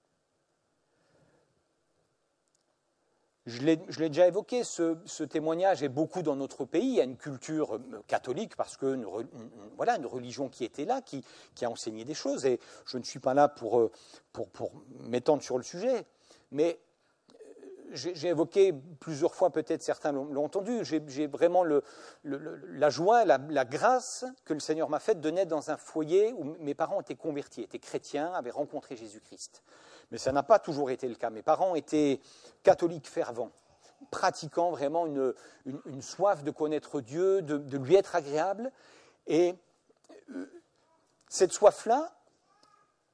Je l'ai déjà évoqué, ce témoignage est beaucoup dans notre pays. Il y a une culture catholique, parce que une religion qui était là, qui a enseigné des choses. Et je ne suis pas là pour m'étendre sur le sujet, mais j'ai évoqué plusieurs fois, peut-être certains l'ont entendu, j'ai vraiment la joie, la grâce que le Seigneur m'a faite de naître dans un foyer où mes parents étaient convertis, étaient chrétiens, avaient rencontré Jésus-Christ. Mais ça n'a pas toujours été le cas. Mes parents étaient catholiques fervents, pratiquant vraiment une soif de connaître Dieu, de lui être agréable. Et cette soif-là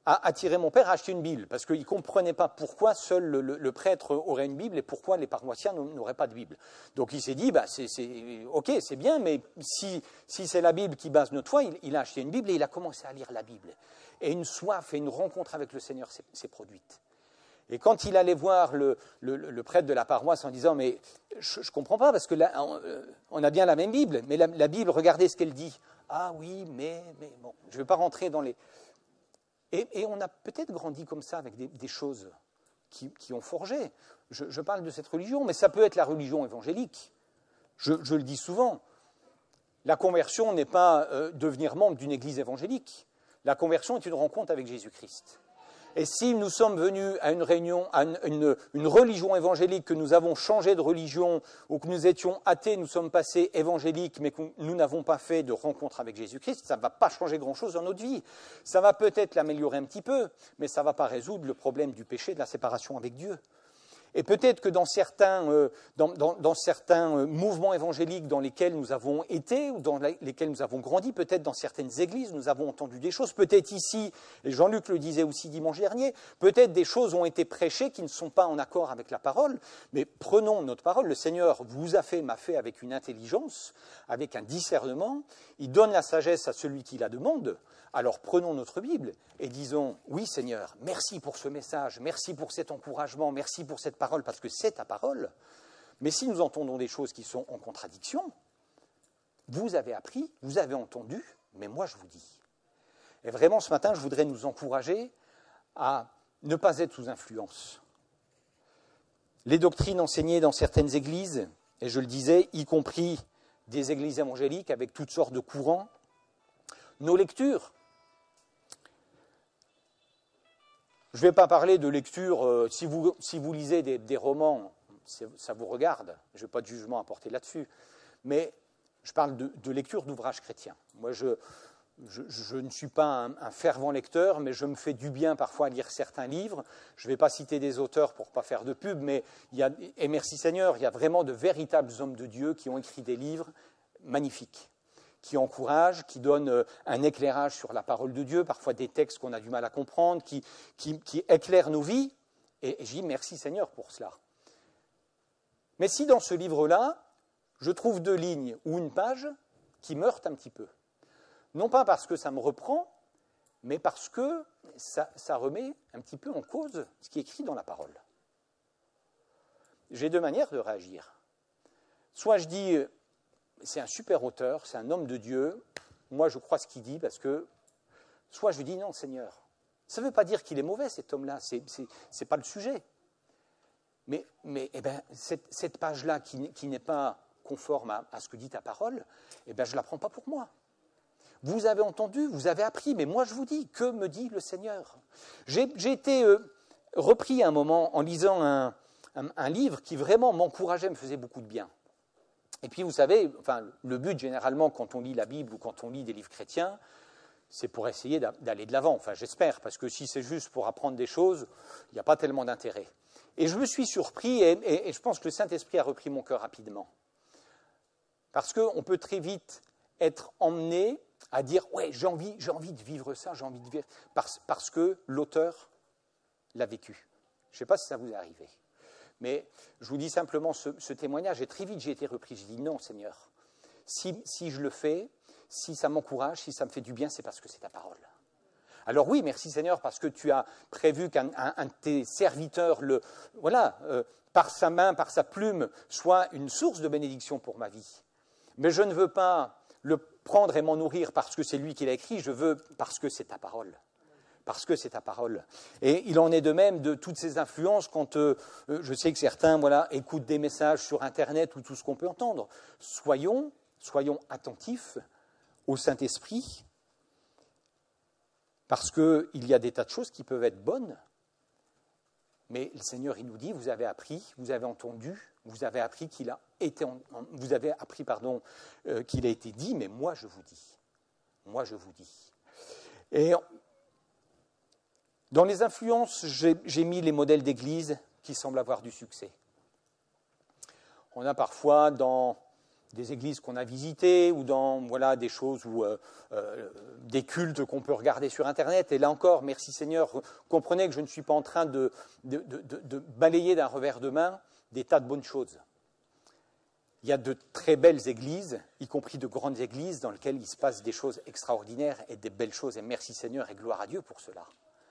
a attiré mon père à acheter une Bible, parce qu'il ne comprenait pas pourquoi seul le prêtre aurait une Bible et pourquoi les paroissiens n'auraient pas de Bible. Donc il s'est dit, ok, c'est bien, mais si c'est la Bible qui base notre foi, il a acheté une Bible et il a commencé à lire la Bible. Et une soif et une rencontre avec le Seigneur s'est produite. Et quand il allait voir le prêtre de la paroisse en disant « Mais je ne comprends pas, parce que là, on a bien la même Bible, mais la Bible, regardez ce qu'elle dit. » Ah oui, mais bon, je ne vais pas rentrer dans les... Et on a peut-être grandi comme ça avec des choses qui ont forgé. Je parle de cette religion, mais ça peut être la religion évangélique. Je le dis souvent. La conversion n'est pas devenir membre d'une église évangélique. La conversion est une rencontre avec Jésus-Christ. Et si nous sommes venus à une réunion, à une religion évangélique, que nous avons changé de religion, ou que nous étions athées, nous sommes passés évangéliques, mais que nous n'avons pas fait de rencontre avec Jésus-Christ, ça ne va pas changer grand-chose dans notre vie. Ça va peut-être l'améliorer un petit peu, mais ça ne va pas résoudre le problème du péché, de la séparation avec Dieu. Et peut-être que dans certains mouvements évangéliques dans lesquels nous avons été ou dans lesquels nous avons grandi, peut-être dans certaines églises, nous avons entendu des choses, peut-être ici, et Jean-Luc le disait aussi dimanche dernier, peut-être des choses ont été prêchées qui ne sont pas en accord avec la parole, mais prenons notre parole, le Seigneur m'a fait avec une intelligence, avec un discernement, il donne la sagesse à celui qui la demande. Alors prenons notre Bible et disons « Oui Seigneur, merci pour ce message, merci pour cet encouragement, merci pour cette parole, parce que c'est ta parole. » Mais si nous entendons des choses qui sont en contradiction, vous avez appris, vous avez entendu, mais moi je vous dis. Et vraiment ce matin, je voudrais nous encourager à ne pas être sous influence. Les doctrines enseignées dans certaines églises, et je le disais, y compris des églises évangéliques avec toutes sortes de courants, nos lectures. Je ne vais pas parler de lecture, si vous lisez des romans, ça vous regarde, je n'ai pas de jugement à porter là-dessus, mais je parle de lecture d'ouvrages chrétiens. Moi, je ne suis pas un fervent lecteur, mais je me fais du bien parfois à lire certains livres. Je ne vais pas citer des auteurs pour ne pas faire de pub, mais et merci Seigneur, il y a vraiment de véritables hommes de Dieu qui ont écrit des livres magnifiques, qui encouragent, qui donnent un éclairage sur la parole de Dieu, parfois des textes qu'on a du mal à comprendre, qui éclairent nos vies. Et je dis merci Seigneur pour cela. Mais si dans ce livre-là, je trouve 2 lignes ou une page qui me heurtent un petit peu, non pas parce que ça me reprend, mais parce que ça remet un petit peu en cause ce qui est écrit dans la parole. J'ai 2 manières de réagir. Soit je dis... c'est un super auteur, c'est un homme de Dieu, moi je crois ce qu'il dit, parce que soit je dis non Seigneur, ça ne veut pas dire qu'il est mauvais cet homme-là, c'est pas le sujet. Mais cette page-là qui n'est pas conforme à ce que dit ta parole, je ne la prends pas pour moi. Vous avez entendu, vous avez appris, mais moi je vous dis, que me dit le Seigneur? J'ai été repris à un moment en lisant un livre qui vraiment m'encourageait, me faisait beaucoup de bien. Et puis vous savez, le but généralement quand on lit la Bible ou quand on lit des livres chrétiens, c'est pour essayer d'aller de l'avant, j'espère, parce que si c'est juste pour apprendre des choses, il n'y a pas tellement d'intérêt. Et je me suis surpris, et je pense que le Saint-Esprit a repris mon cœur rapidement. Parce qu'on peut très vite être emmené à dire « ouais, j'ai envie de vivre ça, j'ai envie de vivre... » parce que l'auteur l'a vécu. Je ne sais pas si ça vous est arrivé. Mais je vous dis simplement ce témoignage, et très vite j'ai été repris. J'ai dit non Seigneur, si je le fais, si ça m'encourage, si ça me fait du bien, c'est parce que c'est ta parole. Alors oui, merci Seigneur, parce que tu as prévu qu'un de tes serviteurs, par sa main, par sa plume, soit une source de bénédiction pour ma vie. Mais je ne veux pas le prendre et m'en nourrir parce que c'est lui qui l'a écrit, je veux parce que c'est ta parole. Parce que c'est ta parole. Et il en est de même de toutes ces influences quand je sais que certains écoutent des messages sur Internet ou tout ce qu'on peut entendre. Soyons attentifs au Saint-Esprit, parce qu'il y a des tas de choses qui peuvent être bonnes, mais le Seigneur, il nous dit, vous avez appris, vous avez entendu, vous avez appris qu'il a été dit, mais moi je vous dis. Moi je vous dis. Et dans les influences, j'ai mis les modèles d'église qui semblent avoir du succès. On a parfois dans des églises qu'on a visitées ou dans des choses où des cultes qu'on peut regarder sur Internet. Et là encore, merci Seigneur, comprenez que je ne suis pas en train de balayer d'un revers de main des tas de bonnes choses. Il y a de très belles églises, y compris de grandes églises, dans lesquelles il se passe des choses extraordinaires et des belles choses. Et merci Seigneur et gloire à Dieu pour cela.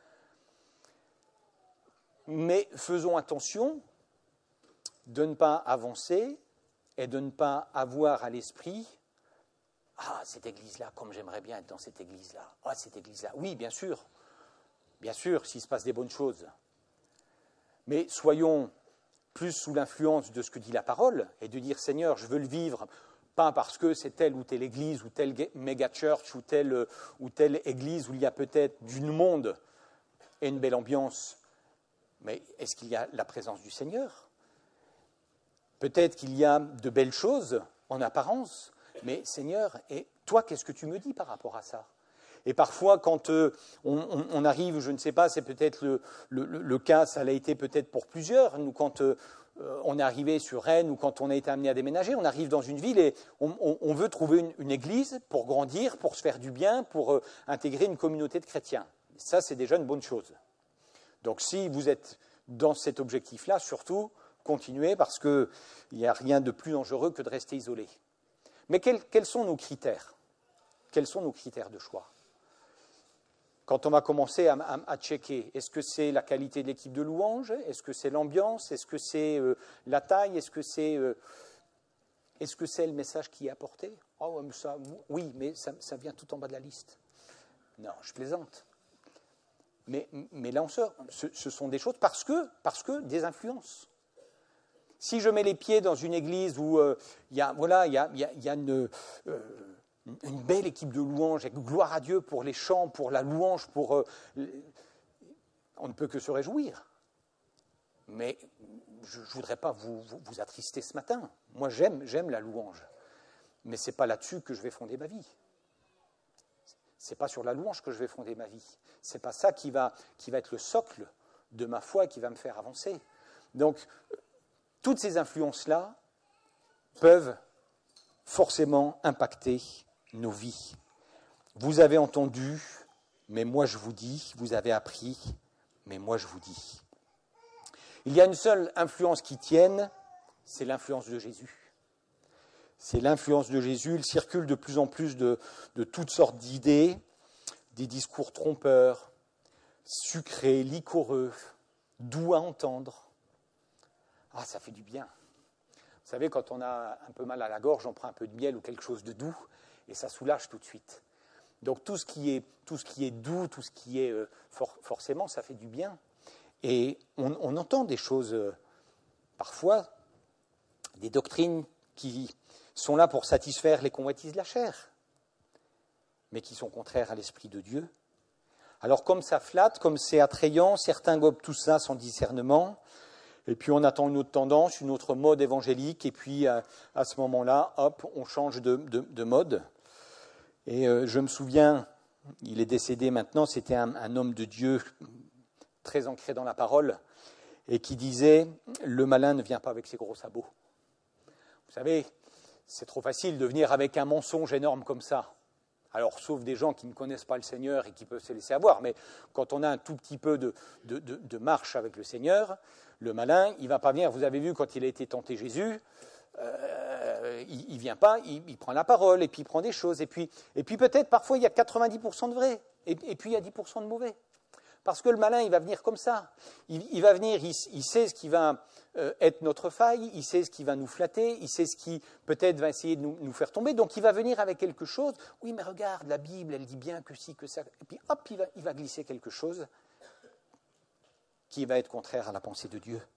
Mais faisons attention de ne pas avancer et de ne pas avoir à l'esprit « Ah, cette église-là, comme j'aimerais bien être dans cette église-là. Ah, cette église-là. » Oui, bien sûr, s'il se passe des bonnes choses. Mais soyons plus sous l'influence de ce que dit la parole et de dire « Seigneur, je veux le vivre, pas parce que c'est telle ou telle église ou telle méga-church ou telle église où il y a peut-être du monde et une belle ambiance, mais est-ce qu'il y a la présence du Seigneur ? Peut-être qu'il y a de belles choses en apparence, mais Seigneur, et toi, qu'est-ce que tu me dis par rapport à ça ? Et parfois, quand on arrive, je ne sais pas, c'est peut-être le cas, ça l'a été peut-être pour plusieurs, nous, quand on est arrivé sur Rennes ou quand on a été amené à déménager, on arrive dans une ville et on veut trouver une église pour grandir, pour se faire du bien, pour intégrer une communauté de chrétiens. Ça, c'est déjà une bonne chose. Donc, si vous êtes dans cet objectif-là, surtout, continuez parce qu'il n'y a rien de plus dangereux que de rester isolé. Mais quels sont nos critères ? Quels sont nos critères de choix ? Quand on va commencer à checker, est-ce que c'est la qualité de l'équipe de louange ? Est-ce que c'est l'ambiance ? Est-ce que c'est la taille ? Est-ce que c'est le message qui est apporté ? Oh, oui, mais ça vient tout en bas de la liste. Non, je plaisante. Mais là, ce sont des choses parce que des influences. Si je mets les pieds dans une église où il y a une belle équipe de louanges, et gloire à Dieu pour les chants, pour la louange, on ne peut que se réjouir. Mais je ne voudrais pas vous attrister ce matin. Moi, j'aime la louange. Mais ce n'est pas là-dessus que je vais fonder ma vie. Ce n'est pas sur la louange que je vais fonder ma vie. Ce n'est pas ça qui va être le socle de ma foi et qui va me faire avancer. Donc, toutes ces influences-là peuvent forcément impacter nos vies. Vous avez entendu, mais moi je vous dis, vous avez appris, mais moi je vous dis. Il y a une seule influence qui tienne, c'est l'influence de Jésus. C'est l'influence de Jésus. Il circule de plus en plus de toutes sortes d'idées, des discours trompeurs, sucrés, liquoreux, doux à entendre. Ah, ça fait du bien. Vous savez, quand on a un peu mal à la gorge, on prend un peu de miel ou quelque chose de doux, et ça soulage tout de suite. Donc tout ce qui est doux, tout ce qui est forcément, ça fait du bien. Et on entend des choses, parfois, des doctrines qui sont là pour satisfaire les convoitises de la chair, mais qui sont contraires à l'Esprit de Dieu. Alors comme ça flatte, comme c'est attrayant, certains gobent tout ça sans discernement, et puis on attend une autre tendance, une autre mode évangélique, et puis à ce moment-là, hop, on change de mode. Et je me souviens, il est décédé maintenant, c'était un homme de Dieu très ancré dans la parole, et qui disait « Le malin ne vient pas avec ses gros sabots ». Vous savez, c'est trop facile de venir avec un mensonge énorme comme ça. Alors, sauf des gens qui ne connaissent pas le Seigneur et qui peuvent se laisser avoir, mais quand on a un tout petit peu de marche avec le Seigneur, le malin, il ne va pas venir. Vous avez vu, quand il a été tenté Jésus, il ne vient pas, il prend la parole, et puis il prend des choses, et puis peut-être, parfois, il y a 90% de vrai, et puis il y a 10% de mauvais. Parce que le malin, il va venir comme ça. Il va venir, il sait ce qui va être notre faille, il sait ce qui va nous flatter, il sait ce qui peut-être va essayer de nous faire tomber. Donc il va venir avec quelque chose. Oui, mais regarde, la Bible, elle dit bien que si, que ça. Et puis hop, il va glisser quelque chose qui va être contraire à la pensée de Dieu.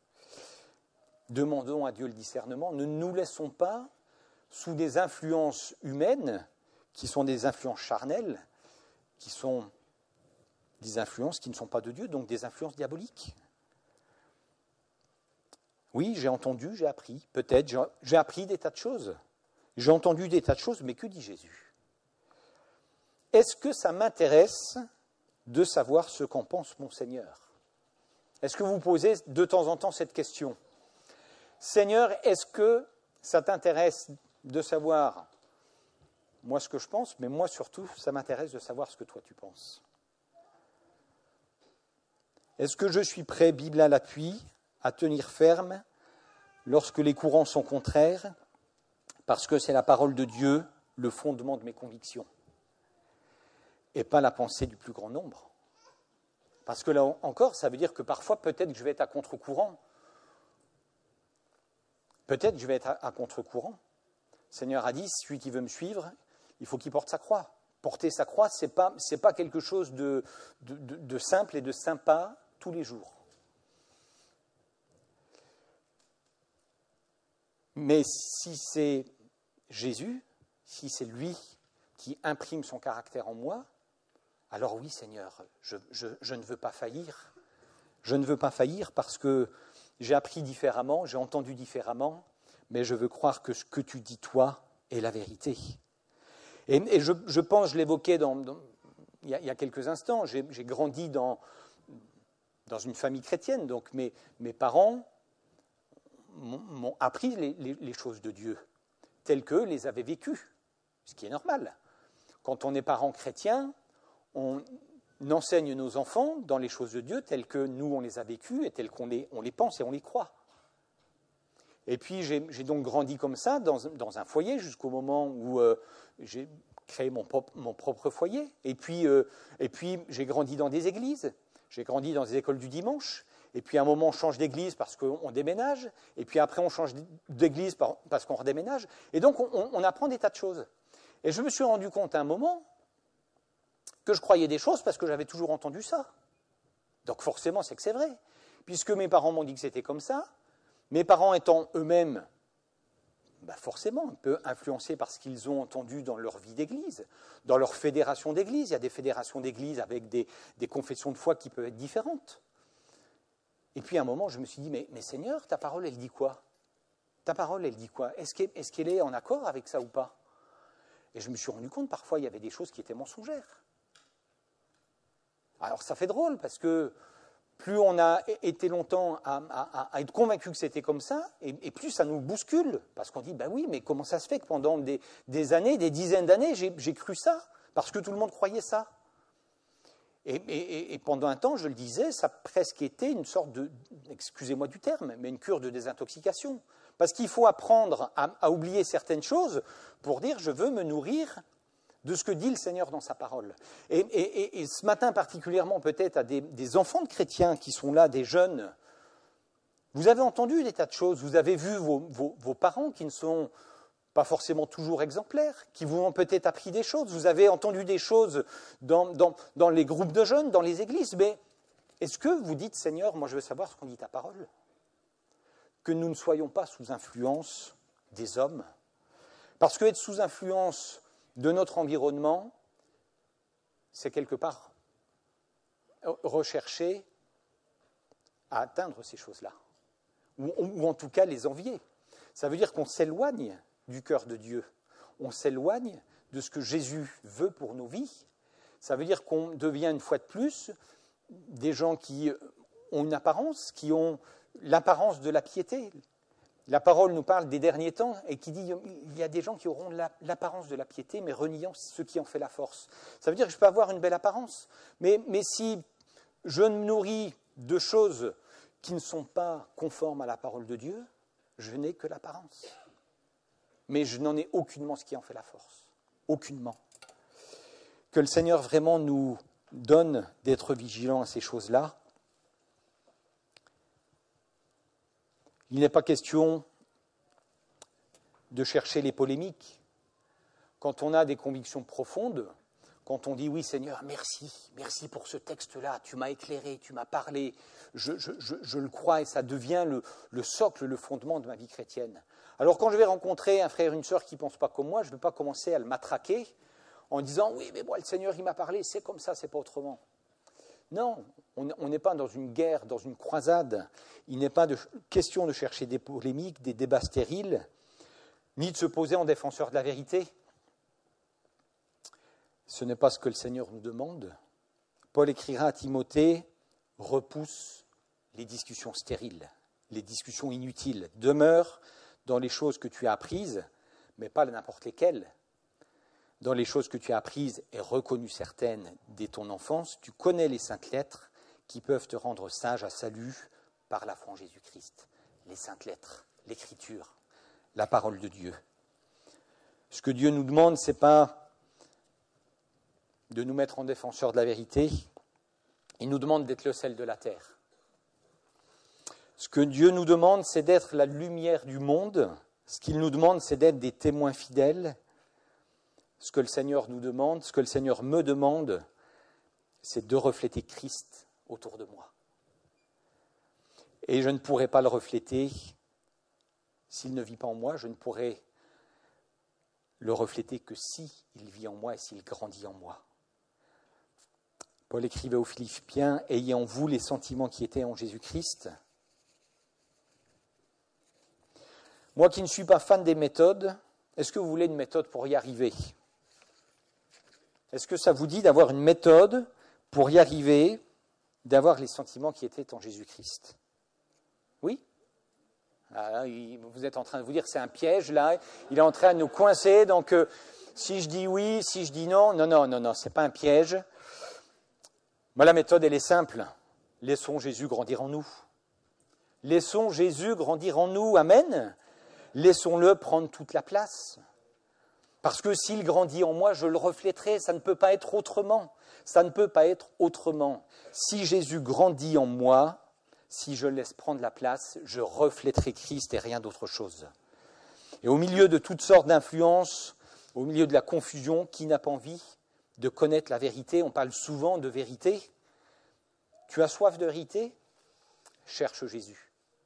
Demandons à Dieu le discernement. Ne nous laissons pas sous des influences humaines, qui sont des influences charnelles, qui sont des influences qui ne sont pas de Dieu, donc des influences diaboliques. Oui, j'ai entendu, j'ai appris, peut-être, j'ai appris des tas de choses. J'ai entendu des tas de choses, mais que dit Jésus ? Est-ce que ça m'intéresse de savoir ce qu'en pense mon Seigneur ? Est-ce que vous posez de temps en temps cette question ? Seigneur, est-ce que ça t'intéresse de savoir moi ce que je pense, mais moi surtout, ça m'intéresse de savoir ce que toi tu penses. Est-ce que je suis prêt, Bible à l'appui, à tenir ferme lorsque les courants sont contraires, parce que c'est la parole de Dieu, le fondement de mes convictions, et pas la pensée du plus grand nombre? Parce que là encore, ça veut dire que parfois, peut-être que je vais être à contre-courant. Peut-être que je vais être à contre-courant. Le Seigneur a dit, celui qui veut me suivre, il faut qu'il porte sa croix. Porter sa croix, ce n'est pas quelque chose de simple et de sympa tous les jours. Mais si c'est Jésus, si c'est lui qui imprime son caractère en moi, alors oui, Seigneur, je ne veux pas faillir. Je ne veux pas faillir parce que j'ai appris différemment, j'ai entendu différemment, mais je veux croire que ce que tu dis, toi, est la vérité. Et je pense, je l'évoquais il y a quelques instants, j'ai grandi dans une famille chrétienne, donc mes parents m'ont appris les choses de Dieu, telles qu'eux les avaient vécues, ce qui est normal. Quand on est parents chrétiens, on enseigne nos enfants dans les choses de Dieu telles que nous, on les a vécues et telles qu'on les pense et on les croit. Et puis, j'ai donc grandi comme ça, dans un foyer, jusqu'au moment où j'ai créé mon propre foyer. Et puis, j'ai grandi dans des églises, j'ai grandi dans des écoles du dimanche. Et puis, à un moment, on change d'église parce qu'on déménage. Et puis, après, on change d'église parce qu'on redéménage. Et donc, on apprend des tas de choses. Et je me suis rendu compte à un moment que je croyais des choses parce que j'avais toujours entendu ça. Donc forcément, c'est que c'est vrai. Puisque mes parents m'ont dit que c'était comme ça, mes parents étant eux-mêmes, forcément, un peu influencés par ce qu'ils ont entendu dans leur vie d'église, dans leur fédération d'église. Il y a des fédérations d'église avec des confessions de foi qui peuvent être différentes. Et puis à un moment, je me suis dit, mais Seigneur, ta parole, elle dit quoi? Ta parole, elle dit quoi? Est-ce qu'elle est en accord avec ça ou pas? Et je me suis rendu compte, parfois, il y avait des choses qui étaient mensongères. Alors ça fait drôle, parce que plus on a été longtemps à être convaincu que c'était comme ça, et plus ça nous bouscule, parce qu'on dit, oui, mais comment ça se fait que pendant des années, des dizaines d'années, j'ai cru ça, parce que tout le monde croyait ça. Et pendant un temps, je le disais, ça a presque été une sorte de, excusez-moi du terme, mais une cure de désintoxication. Parce qu'il faut apprendre à oublier certaines choses pour dire, je veux me nourrir de ce que dit le Seigneur dans sa parole. Et ce matin particulièrement, peut-être à des enfants de chrétiens qui sont là, des jeunes, vous avez entendu des tas de choses, vous avez vu vos parents qui ne sont pas forcément toujours exemplaires, qui vous ont peut-être appris des choses, vous avez entendu des choses dans les groupes de jeunes, dans les églises, mais est-ce que vous dites, Seigneur, moi je veux savoir ce qu'on dit ta parole? Que nous ne soyons pas sous influence des hommes, parce que être sous influence de notre environnement, c'est quelque part rechercher à atteindre ces choses-là, ou en tout cas les envier. Ça veut dire qu'on s'éloigne du cœur de Dieu, on s'éloigne de ce que Jésus veut pour nos vies. Ça veut dire qu'on devient une fois de plus des gens qui ont une apparence, qui ont l'apparence de la piété. La parole nous parle des derniers temps et qui dit il y a des gens qui auront l'apparence de la piété, mais reniant ce qui en fait la force. Ça veut dire que je peux avoir une belle apparence, mais si je me nourris de choses qui ne sont pas conformes à la parole de Dieu, je n'ai que l'apparence. Mais je n'en ai aucunement ce qui en fait la force. Aucunement. Que le Seigneur vraiment nous donne d'être vigilants à ces choses-là. Il n'est pas question de chercher les polémiques. Quand on a des convictions profondes, quand on dit « Oui, Seigneur, merci pour ce texte-là, tu m'as éclairé, tu m'as parlé, je le crois et ça devient le socle, le fondement de ma vie chrétienne. » Alors quand je vais rencontrer un frère, une sœur qui ne pense pas comme moi, je ne vais pas commencer à le matraquer en disant « Oui, mais moi, le Seigneur, il m'a parlé, c'est comme ça, c'est pas autrement. » Non, on n'est pas dans une guerre, dans une croisade. Il n'est pas question de chercher des polémiques, des débats stériles, ni de se poser en défenseur de la vérité. Ce n'est pas ce que le Seigneur nous demande. Paul écrira à Timothée, repousse les discussions stériles, les discussions inutiles. Demeure dans les choses que tu as apprises, mais pas n'importe lesquelles. Dans les choses que tu as apprises et reconnues certaines dès ton enfance, tu connais les saintes lettres qui peuvent te rendre sage à salut par la foi en Jésus-Christ. Les saintes lettres, l'écriture, la parole de Dieu. Ce que Dieu nous demande, ce n'est pas de nous mettre en défenseur de la vérité, il nous demande d'être le sel de la terre. Ce que Dieu nous demande, c'est d'être la lumière du monde. Ce qu'il nous demande, c'est d'être des témoins fidèles. Ce que le Seigneur nous demande, ce que le Seigneur me demande, c'est de refléter Christ autour de moi. Et je ne pourrai pas le refléter s'il ne vit pas en moi, je ne pourrai le refléter que s'il vit en moi et s'il grandit en moi. Paul écrivait aux Philippiens, « Ayez en vous les sentiments qui étaient en Jésus-Christ ». Moi qui ne suis pas fan des méthodes, est-ce que vous voulez une méthode pour y arriver ? Est-ce que ça vous dit d'avoir une méthode pour y arriver, d'avoir les sentiments qui étaient en Jésus-Christ ? Oui ? Vous êtes en train de vous dire que c'est un piège, là. Il est en train de nous coincer, donc si je dis oui, si je dis non, non, ce n'est pas un piège. Mais la méthode, elle est simple. Laissons Jésus grandir en nous. Laissons Jésus grandir en nous, amen. Laissons-le prendre toute la place. Parce que s'il grandit en moi, je le reflèterai. Ça ne peut pas être autrement. Ça ne peut pas être autrement. Si Jésus grandit en moi, si je laisse prendre la place, je reflèterai Christ et rien d'autre chose. Et au milieu de toutes sortes d'influences, au milieu de la confusion, qui n'a pas envie de connaître la vérité ? On parle souvent de vérité. Tu as soif de vérité ? Cherche Jésus.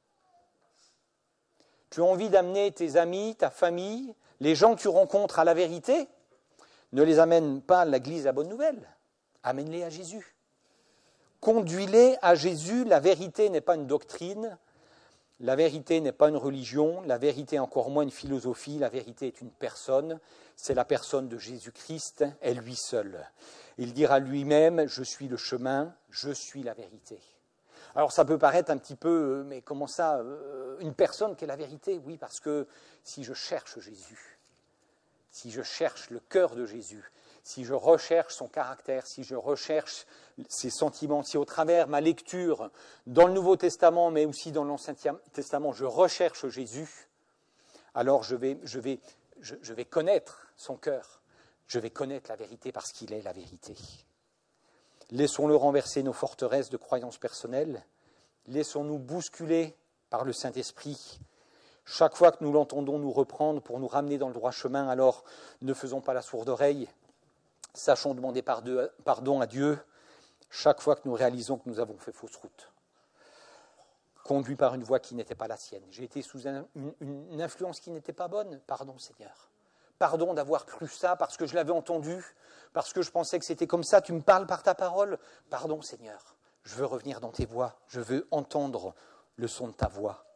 Tu as envie d'amener tes amis, ta famille, les gens que tu rencontres à la vérité ? Ne les amène pas à l'église à bonne nouvelle. Amène-les à Jésus. Conduis-les à Jésus. La vérité n'est pas une doctrine. La vérité n'est pas une religion. La vérité encore moins une philosophie. La vérité est une personne. C'est la personne de Jésus-Christ, et lui seul. Il dira lui-même, je suis le chemin, je suis la vérité. Alors ça peut paraître un petit peu, mais comment ça, une personne qui est la vérité ? Oui, parce que si je cherche Jésus, si je cherche le cœur de Jésus, si je recherche son caractère, si je recherche ses sentiments, si au travers ma lecture dans le Nouveau Testament, mais aussi dans l'Ancien Testament, je recherche Jésus, alors je vais connaître son cœur, je vais connaître la vérité parce qu'il est la vérité. Laissons-le renverser nos forteresses de croyances personnelles, laissons-nous bousculer par le Saint-Esprit. Chaque fois que nous l'entendons nous reprendre pour nous ramener dans le droit chemin, alors ne faisons pas la sourde oreille, sachons demander pardon à Dieu chaque fois que nous réalisons que nous avons fait fausse route. Conduit par une voie qui n'était pas la sienne. J'ai été sous une influence qui n'était pas bonne. Pardon, Seigneur. Pardon d'avoir cru ça parce que je l'avais entendu, parce que je pensais que c'était comme ça. Tu me parles par ta parole. Pardon, Seigneur. Je veux revenir dans tes voies. Je veux entendre le son de ta voix.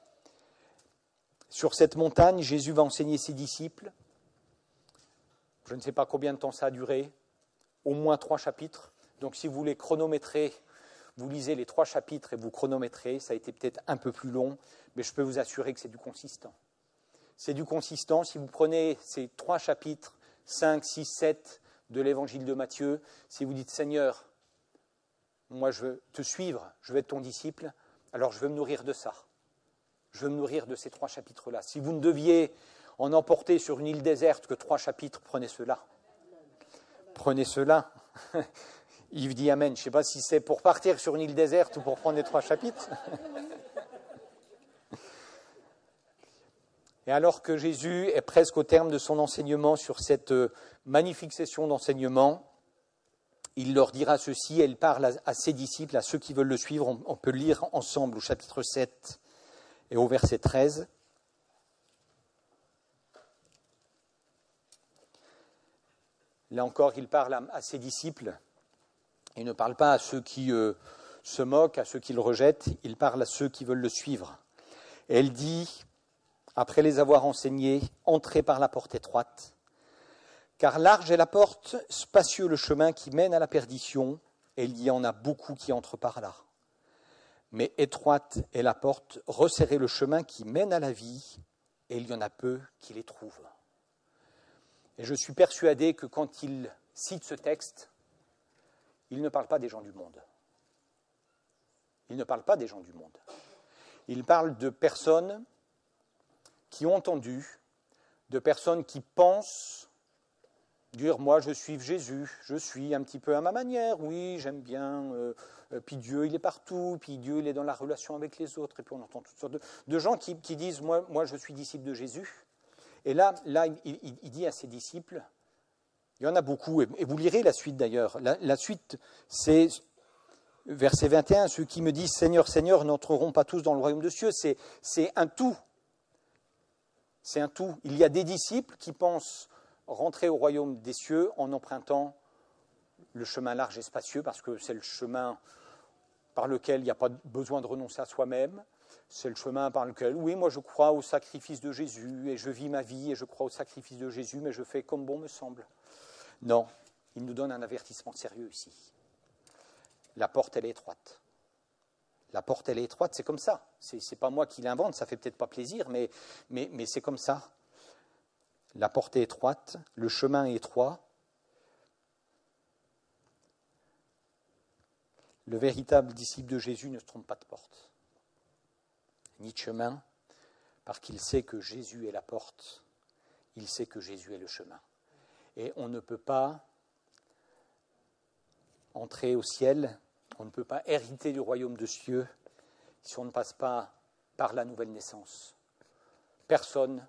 Sur cette montagne, Jésus va enseigner ses disciples. Je ne sais pas combien de temps ça a duré. Au moins 3 chapitres. Donc si vous voulez chronométrer, vous lisez les 3 chapitres et vous chronométrez. Ça a été peut-être un peu plus long, mais je peux vous assurer que c'est du consistant. C'est du consistant. Si vous prenez ces 3 chapitres, 5, 6, 7 de l'évangile de Matthieu, si vous dites « Seigneur, moi je veux te suivre, je veux être ton disciple, alors je veux me nourrir de ça. Je veux me nourrir de ces 3 chapitres-là. Si vous ne deviez en emporter sur une île déserte que 3 chapitres, prenez ceux-là. Prenez ceux-là. » Yves dit Amen. Je ne sais pas si c'est pour partir sur une île déserte ou pour prendre les 3 chapitres. Et alors que Jésus est presque au terme de son enseignement sur cette magnifique session d'enseignement, il leur dira ceci, et il parle à ses disciples, à ceux qui veulent le suivre. On peut le lire ensemble au chapitre 7 et au verset 13. Là encore, il parle à ses disciples. Il ne parle pas à ceux qui se moquent, à ceux qui le rejettent. Il parle à ceux qui veulent le suivre. Et elle dit, après les avoir enseignés, entrez par la porte étroite, car large est la porte, spacieux le chemin qui mène à la perdition, et il y en a beaucoup qui entrent par là. Mais étroite est la porte, resserrez le chemin qui mène à la vie, et il y en a peu qui les trouvent. Et je suis persuadé que quand il cite ce texte, il ne parle pas des gens du monde. Il ne parle pas des gens du monde. Il parle de personnes qui ont entendu, de personnes qui pensent dire « moi je suis Jésus, je suis un petit peu à ma manière, oui j'aime bien, puis Dieu il est partout, puis Dieu il est dans la relation avec les autres ». Et puis on entend toutes sortes de gens qui disent « moi je suis disciple de Jésus ». Et là il dit à ses disciples, il y en a beaucoup, et vous lirez la suite d'ailleurs, la suite c'est verset 21, ceux qui me disent « Seigneur, Seigneur » n'entreront pas tous dans le royaume des cieux, c'est un tout. C'est un tout. Il y a des disciples qui pensent rentrer au royaume des cieux en empruntant le chemin large et spacieux, parce que c'est le chemin par lequel il n'y a pas besoin de renoncer à soi-même. C'est le chemin par lequel, oui, moi je crois au sacrifice de Jésus, et je vis ma vie, et je crois au sacrifice de Jésus, mais je fais comme bon me semble. Non, il nous donne un avertissement sérieux ici. La porte, elle est étroite. La porte, elle est étroite, c'est comme ça. C'est pas moi qui l'invente, ça fait peut-être pas plaisir, mais c'est comme ça. La porte est étroite, le chemin est étroit. Le véritable disciple de Jésus ne se trompe pas de porte, ni de chemin, parce qu'il sait que Jésus est la porte, il sait que Jésus est le chemin. Et on ne peut pas entrer au ciel, on ne peut pas hériter du royaume des cieux si on ne passe pas par la nouvelle naissance. Personne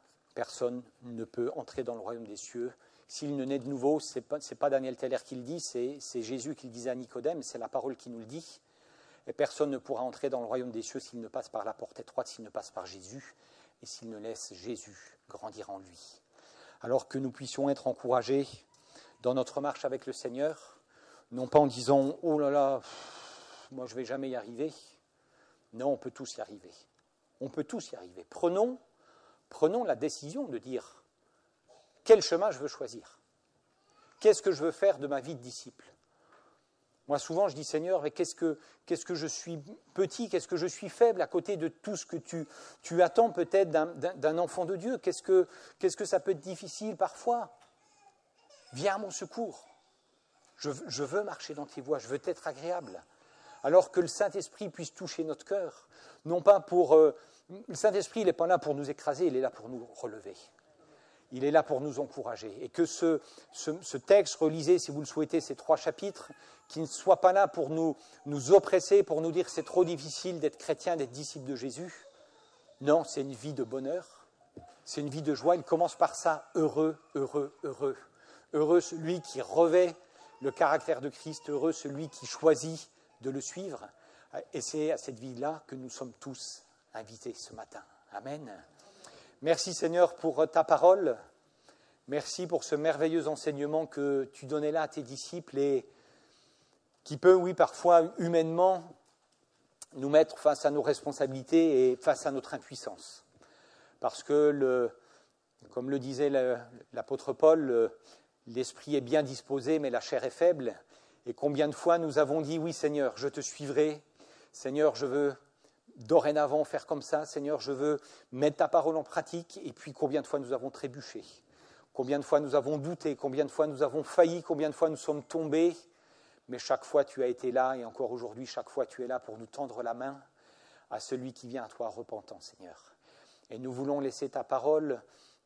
ne peut entrer dans le royaume des cieux. S'il ne naît de nouveau, ce n'est pas Daniel Teller qui le dit, c'est Jésus qui le disait à Nicodème, c'est la parole qui nous le dit. Et personne ne pourra entrer dans le royaume des cieux s'il ne passe par la porte étroite, s'il ne passe par Jésus, et s'il ne laisse Jésus grandir en lui. Alors que nous puissions être encouragés dans notre marche avec le Seigneur, non pas en disant « Oh là là, moi je ne vais jamais y arriver ». Non, on peut tous y arriver. On peut tous y arriver. Prenons la décision de dire quel chemin je veux choisir. Qu'est-ce que je veux faire de ma vie de disciple? Moi, souvent, je dis, Seigneur, mais qu'est-ce que je suis petit, qu'est-ce que je suis faible à côté de tout ce que tu attends peut-être d'un enfant de Dieu? Qu'est-ce que ça peut être difficile parfois? Viens à mon secours. Je veux marcher dans tes voies, je veux t'être agréable. Alors que le Saint-Esprit puisse toucher notre cœur. Non pas pour... le Saint-Esprit, il n'est pas là pour nous écraser, il est là pour nous relever. Il est là pour nous encourager. Et que ce texte, relisez, si vous le souhaitez, ces 3 chapitres, qui ne soit pas là pour nous oppresser, pour nous dire que c'est trop difficile d'être chrétien, d'être disciple de Jésus. Non, c'est une vie de bonheur, c'est une vie de joie. Il commence par ça, heureux, heureux, heureux. Heureux celui qui revêt le caractère de Christ, heureux celui qui choisit de le suivre. Et c'est à cette vie-là que nous sommes tous invités ce matin. Amen. Merci Seigneur pour ta parole. Merci pour ce merveilleux enseignement que tu donnais là à tes disciples et qui peut, oui, parfois humainement, nous mettre face à nos responsabilités et face à notre impuissance. Parce que, comme le disait l'apôtre Paul, l'esprit est bien disposé, mais la chair est faible. Et combien de fois nous avons dit, oui Seigneur, je te suivrai. Seigneur, je veux dorénavant faire comme ça. Seigneur, je veux mettre ta parole en pratique. Et puis combien de fois nous avons trébuché. Combien de fois nous avons douté. Combien de fois nous avons failli. Combien de fois nous sommes tombés. Mais chaque fois tu as été là. Et encore aujourd'hui, chaque fois tu es là pour nous tendre la main à celui qui vient à toi repentant, Seigneur. Et nous voulons laisser ta parole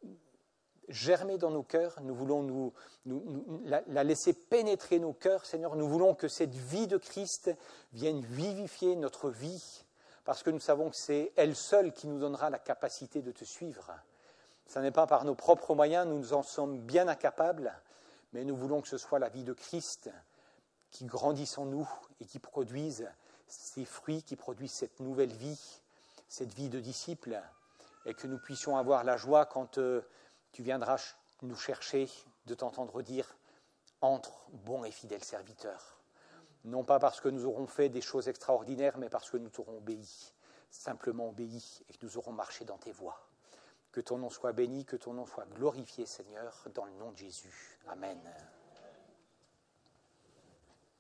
germer dans nos cœurs, nous voulons la laisser pénétrer nos cœurs, Seigneur. Nous voulons que cette vie de Christ vienne vivifier notre vie, parce que nous savons que c'est elle seule qui nous donnera la capacité de te suivre. Ce n'est pas par nos propres moyens, nous en sommes bien incapables, mais nous voulons que ce soit la vie de Christ qui grandisse en nous et qui produise ces fruits, qui produisent cette nouvelle vie, cette vie de disciple, et que nous puissions avoir la joie quand tu viendras nous chercher, de t'entendre dire « Entre, bon et fidèle serviteur ». Non pas parce que nous aurons fait des choses extraordinaires, mais parce que nous t'aurons obéi, simplement obéi, et que nous aurons marché dans tes voies. Que ton nom soit béni, que ton nom soit glorifié, Seigneur, dans le nom de Jésus. Amen.